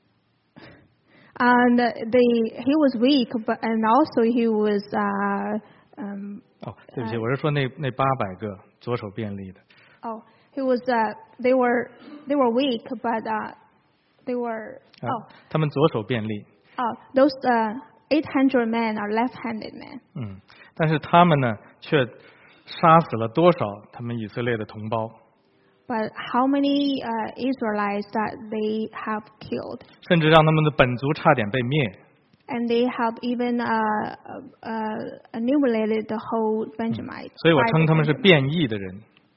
And the he was weak, but and also he was uh, um, 哦，对不起，我是说那那八百个左手便利的。 oh he was uh, they were they were weak, but uh, they were 啊 oh 他们左手便利， oh those uh, eight hundred men are left-handed men. 嗯，但是他们呢，却杀死了多少他们以色列的同胞， But how many uh, Israelites that they have killed, 甚至让他们的本族差点被灭。 and they have even uh, uh, uh, annihilated the whole Benjamite. 所以我 tribe 称 of 他们是 Benjamin. 变异的人。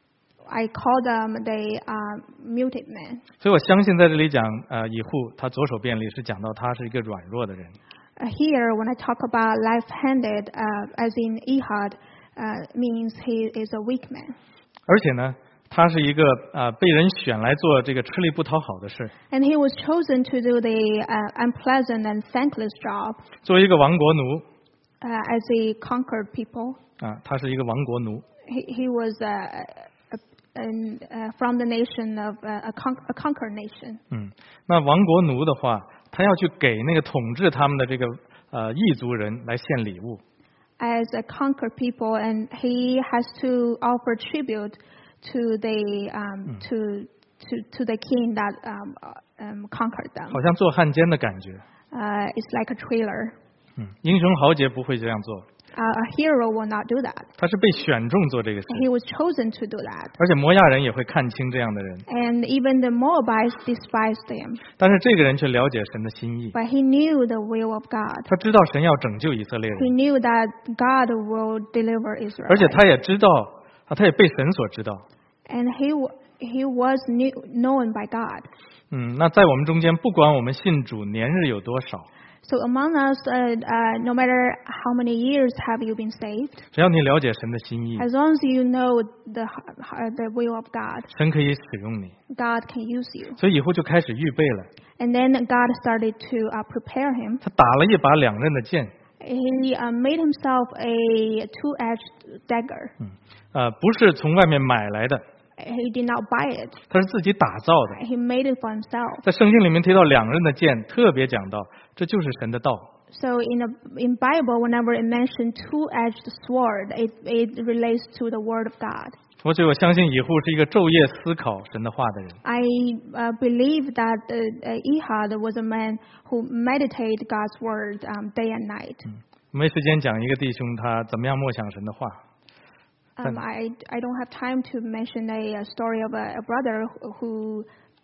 I call them the uh, muted men. 所以我相信在这里讲，呃，以户他左手便利是讲到他是一个软弱的人。 Uh, here, when I talk about left-handed, uh, as in Ehud, uh, means he is a weak man. 而且呢，他是一个呃被人选来做这个吃力不讨好的事， And he was chosen to do the uh, unpleasant and thankless job 作为一个亡国奴 uh, as a conquered people. 啊，他是一个亡国奴。 He, he was uh, a, an, uh, from the nation of uh, a, con- a conquered nation. 嗯，那亡国奴的话，他要去给那个统治他们的这个呃异族人来献礼物。 As a conquered people, and he has to offer tribute to the um, to to to the king that um, uh, um, conquered them. 好像做汉奸的感觉。 Uh, it's like a trailer. 嗯，英雄豪杰不会这样做， Uh, a hero will not do that. 他是被选中做这个事。 He was chosen to do that. 而且摩亚人也会看清这样的人， And even the Moabites despised him. 但是这个人却了解神的心意， But he knew the will of God. 他知道神要拯救以色列人， He knew that God will deliver Israel. 而且他也知道啊，他也被神所知道。 And he w- he was knew, known by God. 嗯，那在我们中间，不管我们信主年日有多少， So among us, uh, uh, no matter how many years have you been saved, 只要你了解神的心意， as long as you know the uh, the will of God, 神可以使用你。 God can use you. 所以以后就开始预备了， And then God started to uh, prepare him. 他打了一把两刃的剑， He uh, made himself a two-edged dagger. 嗯，呃，不是从外面买来的， He did not buy it. 他是自己打造的。 He made it for himself. 在圣经里面提到两刃的剑，特别讲到这就是神的道。 So in the in Bible, whenever it mentioned two-edged sword, it it relates to the Word of God. 所以我相信以户是一个昼夜思考神的话的人。 I uh, believe that uh, uh, Ehud was a man who meditated God's Word um, day and night. 没时间讲一个弟兄他怎么样默想神的话。 Um, I I don't have time to mention a, a story of a, a brother who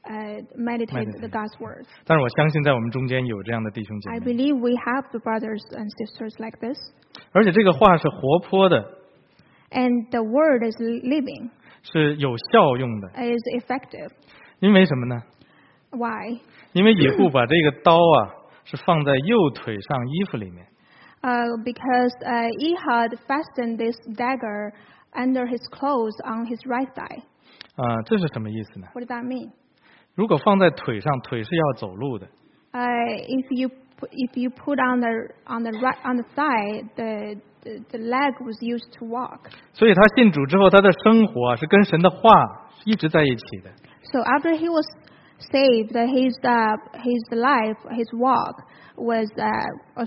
uh, meditate the God's word. 但是我相信在我们中间有这样的弟兄姐 I 妹， believe we have the brothers and sisters like this. 而且这个话是活泼的， And the word is living, 是有效用的。 is effective. 因为什么呢？ Why? 因为以户把这个刀啊是放在右腿上衣服里面， Uh, because uh, Ehud fastened this dagger under his clothes on his right thigh. 啊、这是什么意思呢？ What does that mean? 如果放在腿上，腿是要走路的， Uh, if you put, if you put on the on the right on the thigh, the, the the leg was used to walk. 所以他信主之后，他的生活啊是跟神的话一直在一起的。 So after he was saved, uh, his uh, his life, his walk was uh,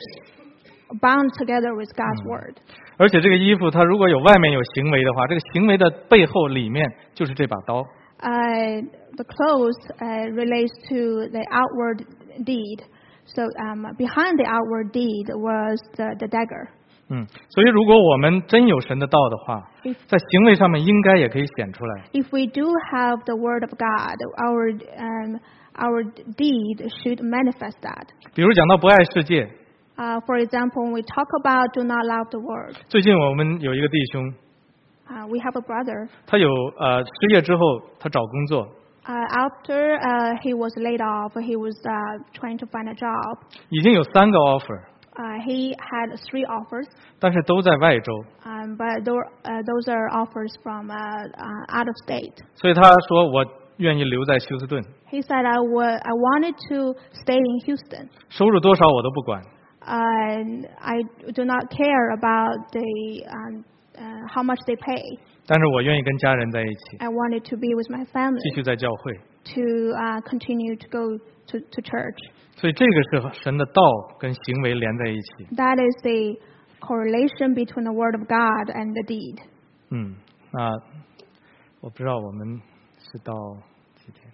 bound together with God's word. 而且这个衣服，它如果有外面有行为的话，这个行为的背后里面就是这把刀。 Uh, the clothes uh, relates to the outward deed. So um, behind the outward deed was the, the dagger. 嗯，所以如果我们真有神的道的话， If 在行为上面应该也可以显出来。 if we do have the word of God, our um, our deed should manifest that. 比如讲到不爱世界， Uh, for example, when we talk about do not love the world, 最近我们有一个弟兄， uh, we have a brother. 他有呃失业之后，他找工作， Uh, after uh, he was laid off, he was uh, trying to find a job. 已经有三个 offer， Uh, he had three offers, 但是都在外州， um, but those, uh, those are offers from uh, uh, out of state. 所以他说我愿意留在休斯顿， He said, I, wa- I wanted to stay in Houston. 收入多少我都不管， Uh, I do not care about the um, uh, how much they pay. 但是我愿意跟家人在一起， I wanted to be with my 继 family, 续在教会。 to uh, continue to go to, to church. 所以这个是和神的道跟行为连在一起。 That is the correlation between the word of God and the deed. 嗯，那我不知道我们是到几天。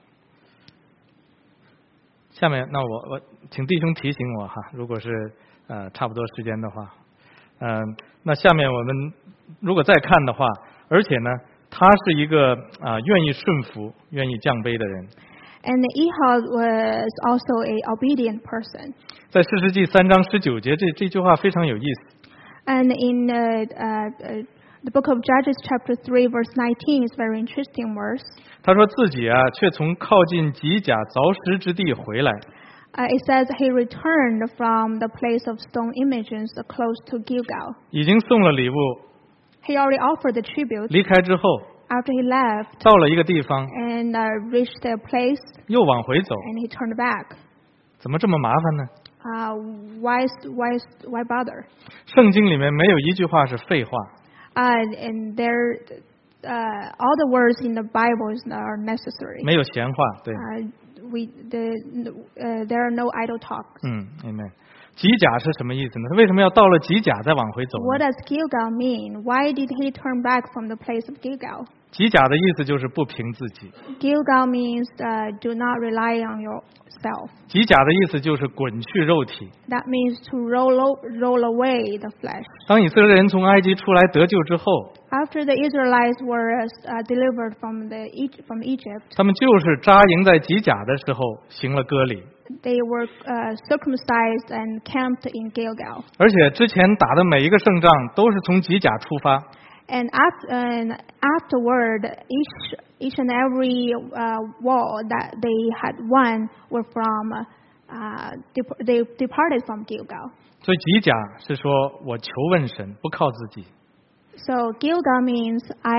下面，那我我请弟兄提醒我哈，如果是呃差不多时间的话，嗯、呃，那下面我们如果再看的话，而且呢，他是一个啊、呃、愿意顺服、愿意降卑的人。 And Ehud was also a obedient person. 在士师记三章十九节，这这句话非常有意思。 And in uh, uh, uh, the book of Judges chapter three verse nineteen is very interesting verse. 他说自己啊，却从靠近吉甲凿石之地回来。 Uh, it says he returned from the place of stone images close to Gilgal. 已经送了礼物， He already offered the tribute. 离开之后， After he left 到了一个地方， and uh, reached a place, 又往回走， and he turned back. 怎么这么麻烦呢？ Uh, why, why, why bother? 圣经里面没有一句话是废话， Uh, and there, uh, all the words in the Bible is- are necessary. 没有闲话，对， Uh, we, the, uh, there are no idle talks. 嗯 ，amen。吉甲是什么意思呢？他为什么要到了吉甲再往回走呢？ What does Gilgal mean? Why did he turn back from the place of Gilgal? 吉甲的意思就是不凭自己， Gilgal means uh, do not rely on yourself. 吉甲的意思就是滚去肉体。 That means to roll, o- roll away the flesh. 当以色列人从埃及出来得救之后， After the Israelites were uh, delivered from the Egypt, from Egypt, 他们就是扎营在吉甲的时候行了割礼， they were uh, circumcised and camped in Gilgal. 而且之前打的每一个胜仗都是从吉甲出发。 And, after, and afterward, each each and every uh, war that they had won were from uh, dep- they departed from Gilgal. 所以吉甲是说我求问神，不靠自己。 So Gilgal means I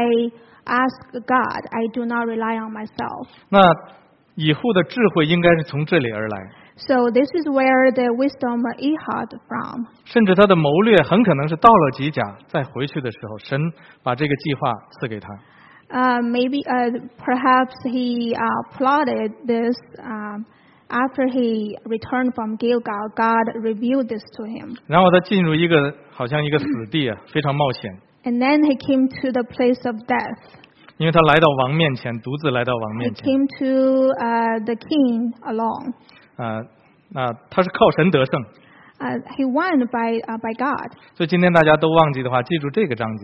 ask God. I do not rely on myself. 那以户的智慧应该是从这里而来， So this is where the wisdom of Ehud from. 甚至他的谋略很可能是到了吉甲再回去的时候，神把这个计划赐给他。 Uh, maybe uh, perhaps he uh, plotted this um, after he returned from Gilgal. God revealed this to him, 然后他进入一个好像一个死地啊，非常冒险， and then he came to the place of death. 因为他来到王面前，独自来到王 He 面前。 came to uh, the king alone. 啊、那他是靠神得胜。 Uh, he won by uh, by God. 所以今天大家都忘记的话，记住这个章节。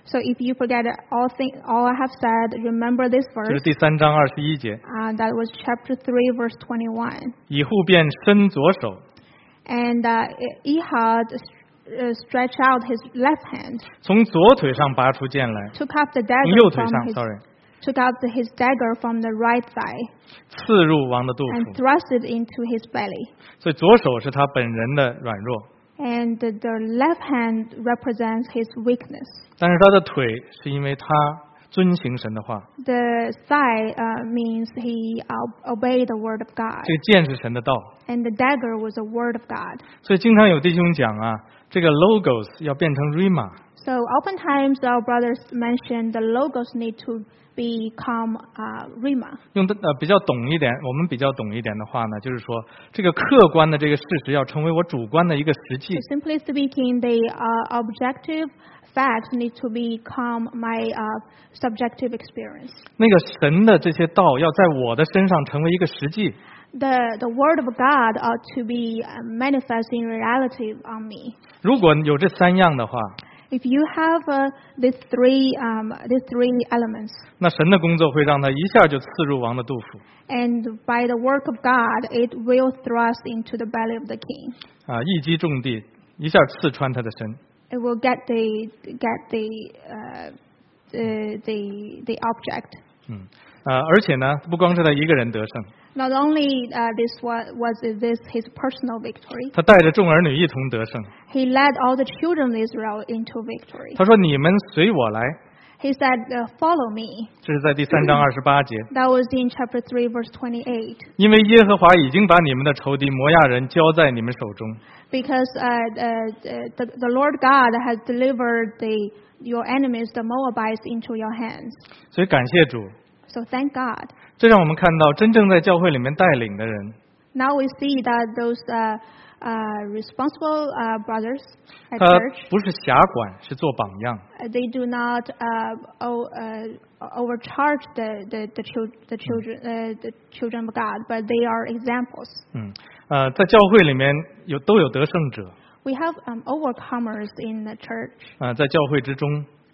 So if you forget all thing, all I have said, remember this 这是 verse. 第三章二十一节。 Uh, that was chapter three, verse twenty-one. 以户便伸左手， And uh, Ehud uh, stretched out his left hand, 从左腿上拔出剑来， took up the 从 dagger 右腿 from 上 his, ，sorry， took out the, his dagger from the right thigh 刺入王的肚 and 腹。 thrust it into his belly. 所以左手是他本人的软弱， And the, the left hand represents his weakness. 但是他的腿是因为他遵行神的话， The thigh uh, means he uh, obeyed the word of God. 这个剑是神的道。 And the dagger was a word of God. 所以经常有弟兄讲啊，这个 logos 要变成 rhema， So oftentimes our brothers mention the logos need to become uh, rhema. 用的呃比较懂一点，我们比较懂一点的话呢，就是说这个客观的这个事实要成为我主观的一个实际。 So simply speaking, the uh, objective facts need to become my uh, subjective experience. 那个神的这些道要在我的身上成为一个实际。 The, the word of God ought to be uh, manifest in reality on me. 如果有这三样的话， If you have uh, these three um, these three elements, 那神的工作会让他一下就刺入王的肚腹 and by the work of God, it will thrust into the belly of the king. 啊，一击中地，一下刺穿他的身。 It will get the get the uh, the, the the object. 嗯，呃，而且呢，不光是他一个人得胜， Not only uh, this was, was this his personal victory, 他带着众儿女一同得胜。 he led all the children of Israel into victory. 他说：“你们随我来。” He said, uh, "Follow me." 这是在第三章二十八节。 That was in chapter three, verse twenty-eight. 因为耶和华已经把你们的仇敌摩亚人交在你们手中， Because uh, uh, the, the Lord God has delivered the your enemies, the Moabites, into your hands. 所以感谢主。 So thank God. 这让我们看到真正在教会里面带领的人， Now we see that those uh, uh, responsible uh, brothers at 他 church, 不是辖管，是做榜样。 uh, they do not uh, o- uh, overcharge the the the, chil- the children uh, the children of God, but they are examples. 嗯，呃，在教会里面有都有得胜者， We have um, overcomers in the church, 呃，在教会之中，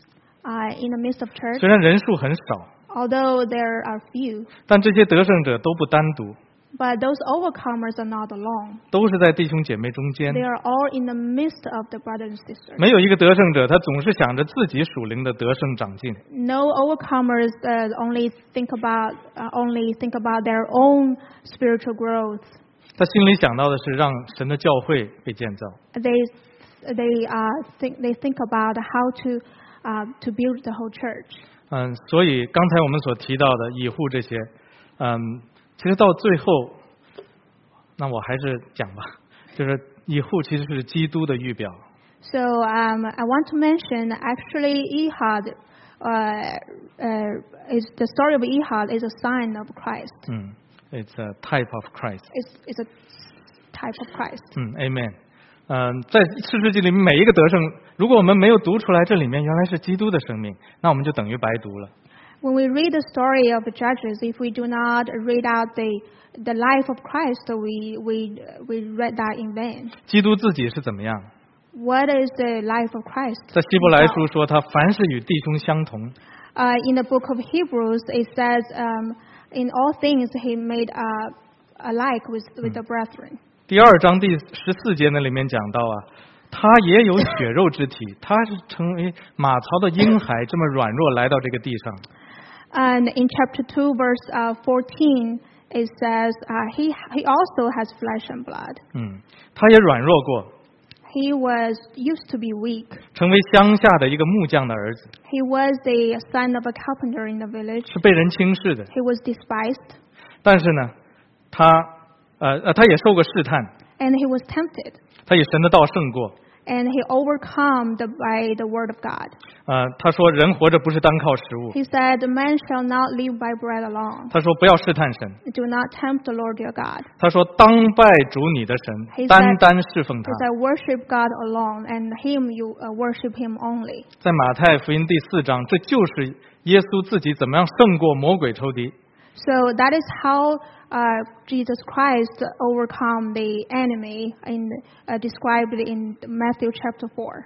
uh, in the midst of church, 虽然人数很少， although there are few. 但这些得胜者都不单独， But those overcomers are not alone. 都是在弟兄姐妹中间。 They are all in the midst of the brothers and sisters. 没有一个得胜者，他总是想着自己属灵的得胜长进。 No overcomers uh, only think about uh, only think about their own spiritual growth. 他心里想到的是让神的教会被建造。 They they uh, think they think about how to uh, to build the whole church. 嗯，所以刚才我们所提到的以户这些，嗯，其实到最后，那我还是讲吧，就是以户其实是基督的预表。 So um, I want to mention actually Ehud uh, uh, is the story of Ehud is a sign of Christ. 嗯 ，It's a type of Christ。 It's it's a type of Christ. 嗯 ，Amen。嗯，在四世纪里面每一个得胜，如果我们没有读出来这里面原来是基督的生命，那我们就等于白读了。 When we read the story of the Judges, if we do not read out the the life of Christ, we we we read that in vain. 基督自己是怎么样？ What is the life of Christ? 在希伯来书说，他凡是与弟兄相同， Uh, in the book of Hebrews, it says, um, "In all things, He made uh, alike with with the brethren." 第二章第十四节那里面讲到啊，他也有血肉之体，他是成为马槽的婴孩，这么软弱来到这个地上。 And in chapter two, verse uh, fourteen, it says, uh, "He He also has flesh and blood. 嗯，他也软弱过， He was used to be weak. 成为乡下的一个木匠的儿子， He was the son of a carpenter in the village. 是被人轻视的。 He was despised, 但是呢，他呃呃，他也受过试探， and he was tempted, 他以神的道胜过。 and he overcome the, by the word of God. 呃，他说人活着不是单靠食物， He said, "Man shall not live by bread alone. 他说不要试探神， Do not tempt the Lord your God." 他说当拜主你的神， He said- 单单侍奉他 He。said, "Worship God alone, and Him you uh, worship Him only." 在马太福音第四章，这就是耶稣自己怎么样胜过魔鬼仇敌。 So that is how uh, Jesus Christ overcome the enemy, in, uh, described in Matthew chapter four.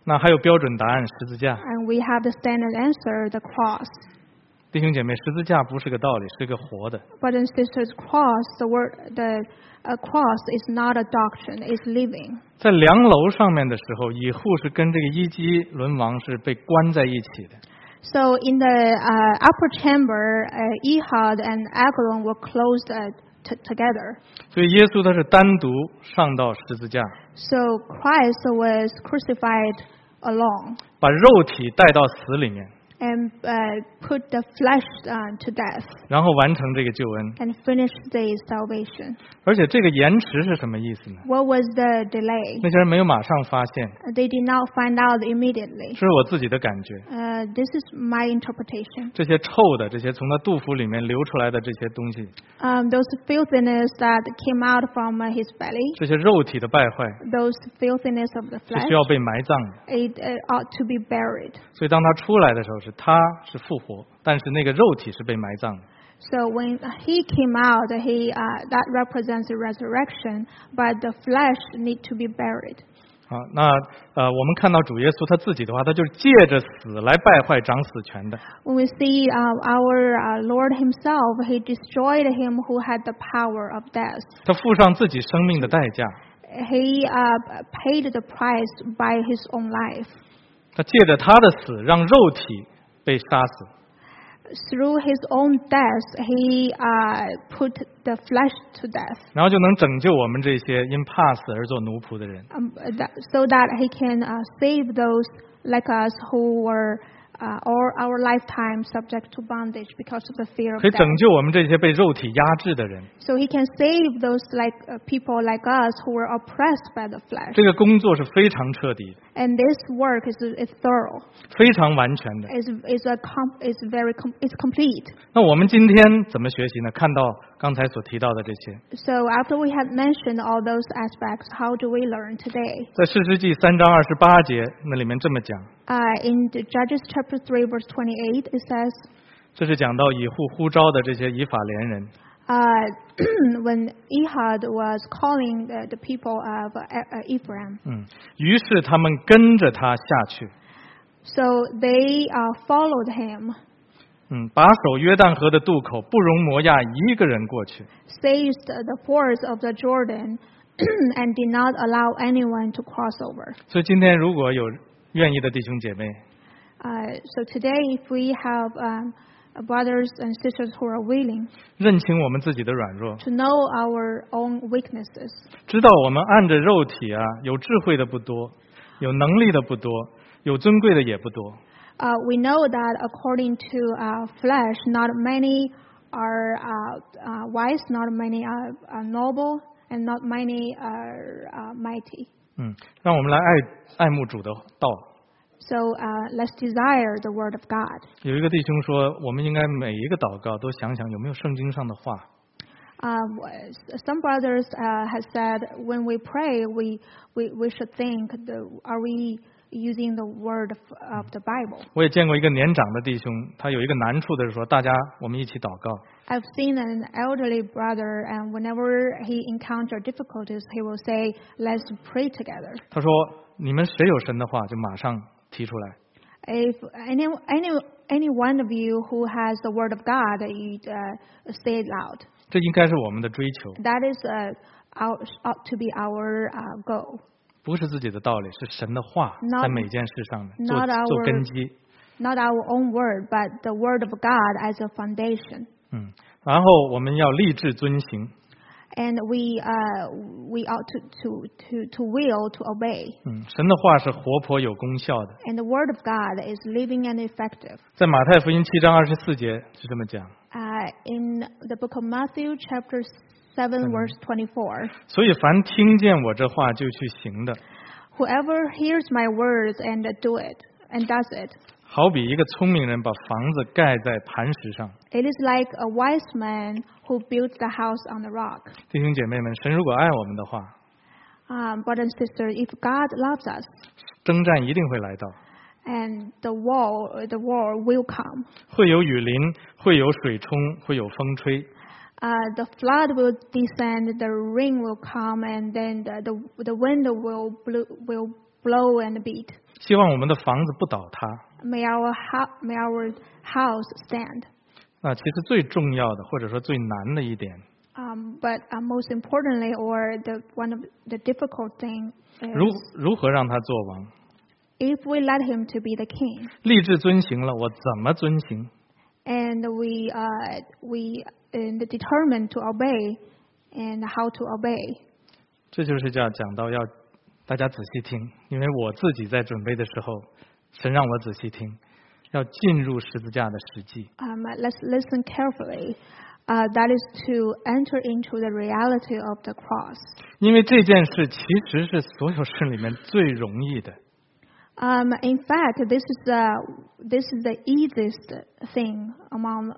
那还有标准答案，十字架。 And we have the standard answer, the cross. 弟兄姐妹，十字架不是个道理，是个活的。 Brothers and sisters, cross, the word, the a cross is not a doctrine, it's living. 在梁楼上面的时候，以户是跟这个伊基伦王是被关在一起的。 So in the uh, upper chamber, uh, Ehud and Eglon were closed uh, t- together. 所以耶稣他是单独上到十字架。 So Christ was crucified alone. 把肉体带到死里面。 And uh, put the flesh uh, to death. 然后完成这个救恩。 And finish the salvation. 而且这个延迟是什么意思呢？ What was the delay? 那些人没有马上发现。 They did not find out immediately. 这是我自己的感觉。 Uh, this is my interpretation. 这些臭的，这些从他肚腹里面流出来的这些东西。 Um, those filthiness that came out from uh, his belly. 这些肉体的败坏。 Those filthiness of the flesh. 是需要被埋葬的。 It uh, ought to be buried. 所以当他出来的时候，是他是复活，但是那个肉体是被埋葬的。 So when he came out, he uh, that represents a resurrection, but the flesh need to be buried. 好，那呃，我们看到主耶稣他自己的话，他就是借着死来败坏掌死权的。 When we see uh, our uh, Lord Himself, He destroyed him who had the power of death. 他付上自己生命的代价。 He uh, paid the price by His own life. 他借着他的死，让肉体被杀死。 Through his own death, he uh, put the flesh to death. 然后就能拯救我们这些因怕死而做奴仆的人。 Um, that, so that he can uh, save those like us who were uh, all our lifetime subject to bondage because of the fear of 可以 death. 拯救我们这些被肉体压制的人。 So he can save those like uh, people like us who were oppressed by the flesh. 这个工作是非常彻底的。 And this work is is thorough. 非常完全的。 Is is a com, is very com, is complete. 那我们今天怎么学习呢？看到刚才所提到的这些。 So after we have mentioned all those aspects, how do we learn today? 在士师记三章二十八节那里面这么讲。 Uh, in the Judges chapter three verse twenty-eight, it says. 这是讲到以户呼召的这些以法莲人。 Uh, when Ehud was calling the, the people of uh, Ephraim. 嗯，于是他们跟着他下去。 So they uh, followed him. 嗯，把守约旦河的渡口，不容摩押一个人过去。 Seized the fords of the Jordan and did not allow anyone to cross over. 所以今天如果有愿意的弟兄姐妹， Uh, so today, if we have um, brothers and sisters who are willing 认清我们自己的软弱， to know our own weaknesses, 知道我们按着肉体啊，有智慧的不多，有能力的不多，有尊贵的也不多。 uh, we know that according to uh, flesh, not many are uh, uh, wise, not many are, are noble, and not many are uh, mighty. 嗯，让我们来爱爱慕主的道。 So uh, let's desire the word of God. 有一个弟兄说，我们应该每一个祷告都想想有没有圣经上的话。 Uh, some brothers uh, have said when we pray, we we, we should think, the, are we using the word of, of the Bible? 我也见过一个年长的弟兄，他有一个难处的是说，大家我们一起祷告。 I've seen an elderly brother, and whenever he encounters difficulties, he will say, "Let's pray together." 他说，你们谁有神的话，就马上提出来。 If any any any one of you who has the word of God, you uh, say it loud. 这应该是我们的追求。 That is uh, our, ought to be our uh, goal. 不是自己的道理，是神的话 Not, 在每件事上面做 not our, 做根基。 Not our own word, but the word of God as a foundation. 嗯，然后我们要立志遵行。 And we uh, we ought to, to, to, to will to obey. 嗯，神的话是活泼有功效的。 And the word of God is living and effective. 在马太福音七章二十四节是这么讲。 Uh, in the book of Matthew, chapter seven, verse twenty-four. 所以凡听见我这话就去行的， Whoever hears my words and do it and does it. 好比一个聪明人把房子盖在磐石上。 It is like a wise man who built the house on the rock. 弟兄姐妹们，神如果爱我们的话， Um, brothers and sisters, if God loves us, 征战一定会来到， and the war, the war will come. 会有雨淋，会有水冲，会有风吹。 Uh, the flood will descend, the rain will come, and then the the, the wind will blow, will blow and beat. 希望我们的房子不倒塌。 May our, may our house stand. 那其实最重要的，或者说最难的一点。 Um, but uh, most importantly, or the one of the difficult thing is 如如何让他做王？ if we let him to be the king. 立志遵行了，我怎么遵行？ And we uh, we uh, determined to obey, and how to obey. 这就是叫讲到要大家仔细听，因为我自己在准备的时候，神让我仔细听，要进入十字架的实际。 Um, let's listen carefully. Uh, that is to enter into the reality of the cross. 因为这件事其实是所有事里面最容易的。 Um, in fact, this is the this is the easiest thing among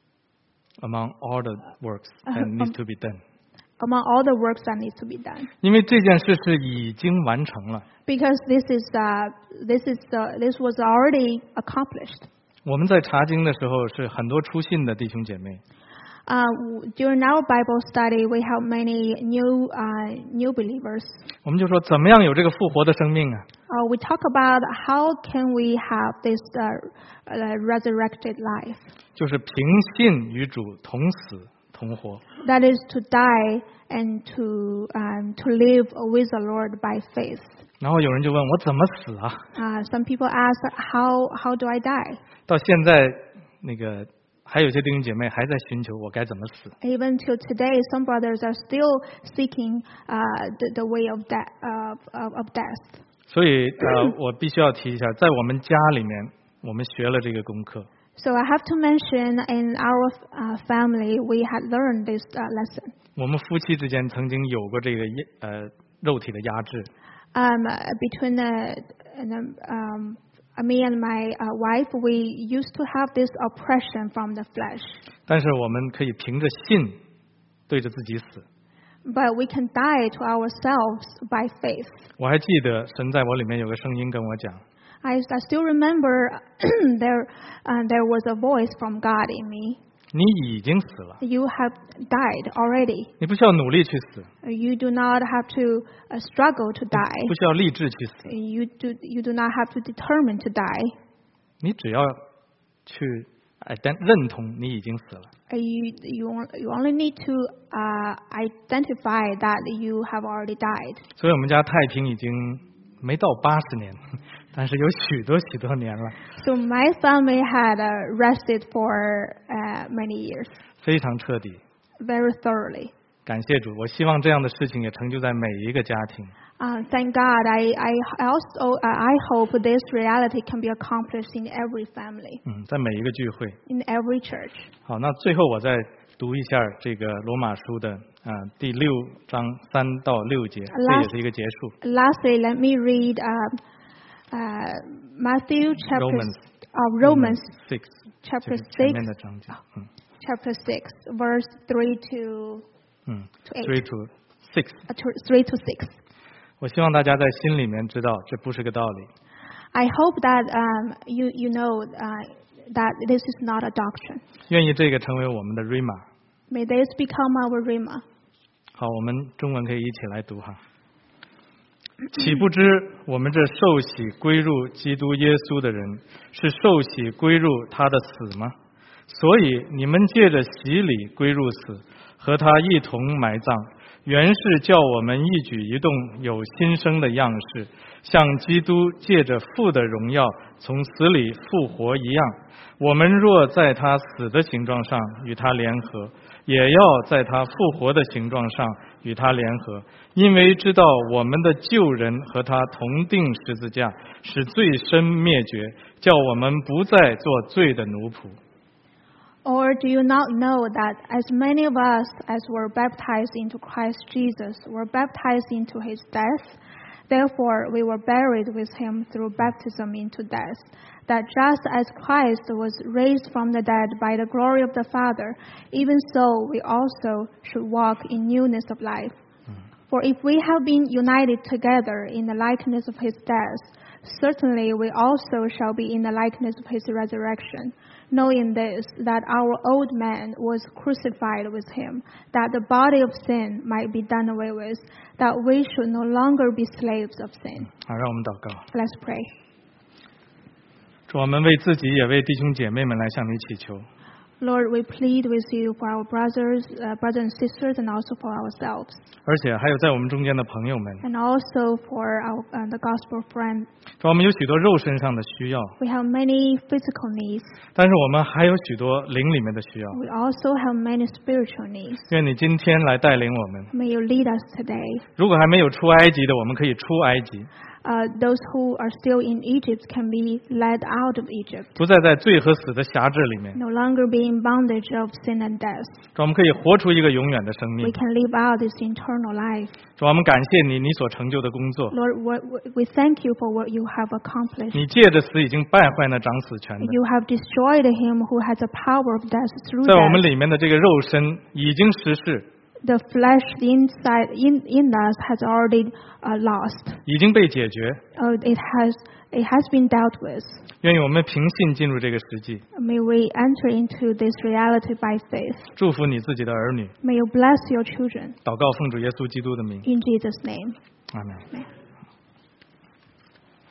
among all the works that needs to be done. Among all the works that needs to be done. 因为这件事是已经完成了。 Because this is uh, this is uh, this was already accomplished. 我们在查经的时候是很多初信的弟兄姐妹。 Uh, during our Bible study, we have many new uh, new believers. 我们就说怎么样有这个复活的生命啊？ Uh, we talk about how can we have this uh, uh, resurrected life. 就是凭信与主同死同活。 That is to die and to um, to live with the Lord by faith. 然后有人就问我怎么死啊？ Uh, some people ask, how how do I die? 到现在那个。还有些弟兄姐妹还在寻求我该怎么死。 Even till today, some brothers are still seeking uh, the, the way of death. Of, of death. 所以呃，我必须要提一下，在我们家里面，我们学了这个功课。 So I have to mention, in our uh, family, we had learned this uh, lesson. 我们夫妻之间曾经有过这个呃肉体的压制。 Um, between the, um, me and my uh, wife, we used to have this oppression from the flesh. 但是我们可以凭着信对着自己死。 But we can die to ourselves by faith. 我还记得神在我里面有个声音跟我讲。 I, I still remember there uh, there was a voice from God in me. 你已经死了。 You have died already. 你不需要努力去死。 You do not have to uh, struggle to die. 不需要立志去死。 You do you do not have to determine to die. 你只要去认同你已经死了。 You you you only need to uh, identify that you have already died. 所以我们家太平已经没到八十年，但是有许多许多年了。 So my family had uh, rested for uh, many years. 非常彻底。 Very thoroughly. 感谢主，我希望这样的事情也成就在每一个家庭。 Uh, thank God. I I also uh, I hope this reality can be accomplished in every family. 嗯，在每一个聚会。 In every church. 好，那最后我再读一下这个罗马书的啊、呃、第六章三到六节， Last, 这也是一个结束。 Lastly, let me read uh, uh, Matthew chapter Romans, uh, Romans six chapter 前 six 面的章节，嗯 chapter six verse three to 嗯 to eight. three to six。 Uh, to- three to six. 我希望大家在心里面知道，这不是个道理。 I hope that um, you you know uh, that this is not a doctrine. 愿意这个成为我们的 Rhema。 May this become our rhema. 好，我们中文可以一起来读哈。岂不知我们这受洗归入基督耶稣的人，是受洗归入他的死吗？所以你们借着洗礼归入死，和他一同埋葬，原是叫我们一举一动有新生的样式，像基督借着父的荣耀从死里复活一样。我们若在他死的形状上与他联合，也要在他复活的形状上与他联合，因为知道我们的旧人和他同定十字架，使罪身灭绝，叫我们不再做罪的奴仆。 Or do you not know that as many of us as were baptized into Christ Jesus were baptized into his death? Therefore we were buried with him through baptism into death, that just as Christ was raised from the dead by the glory of the Father, even so we also should walk in newness of life. For if we have been united together in the likeness of his death, certainly we also shall be in the likeness of his resurrection, knowing this, that our old man was crucified with him, that the body of sin might be done away with, that we should no longer be slaves of sin. 好，让我们祷告。 Let's pray. 主，我们为自己也为弟兄姐妹们来向你祈求。 Lord, we plead with you for our brothers, uh, brothers and sisters, and also for ourselves. 而且还有在我们中间的朋友们。 And also for our uh, the gospel friends. 主，我们有许多肉身上的需要。 We have many physical needs. 但是我们还有许多灵里面的需要。 We also have many spiritual needs. 愿你今天来带领我们。 May you lead us today. 如果还没有出埃及的，我们可以出埃及。 Uh, those who are still in Egypt can be led out of Egypt. 不再在罪和死的辖制里面。 No longer be in bondage of sin and death. 主，我们可以活出一个永远的生命。 We can live out this eternal life. 主，我们感谢你，你所成就的工作。 Lord, we thank you for what you have accomplished. 你借着死已经败坏那掌死权的。 You have destroyed him who has the power of death through death. 在我们里面的这个肉身已经失势。 The flesh inside in in us has already uh, lost. 已经被解决。 Uh, it has it has been dealt with. 愿意我们凭信进入这个实际。 May we enter into this reality by faith. 祝福你自己的儿女。 May you bless your children. 祷告奉主耶稣基督的名。 In Jesus' name. 阿门。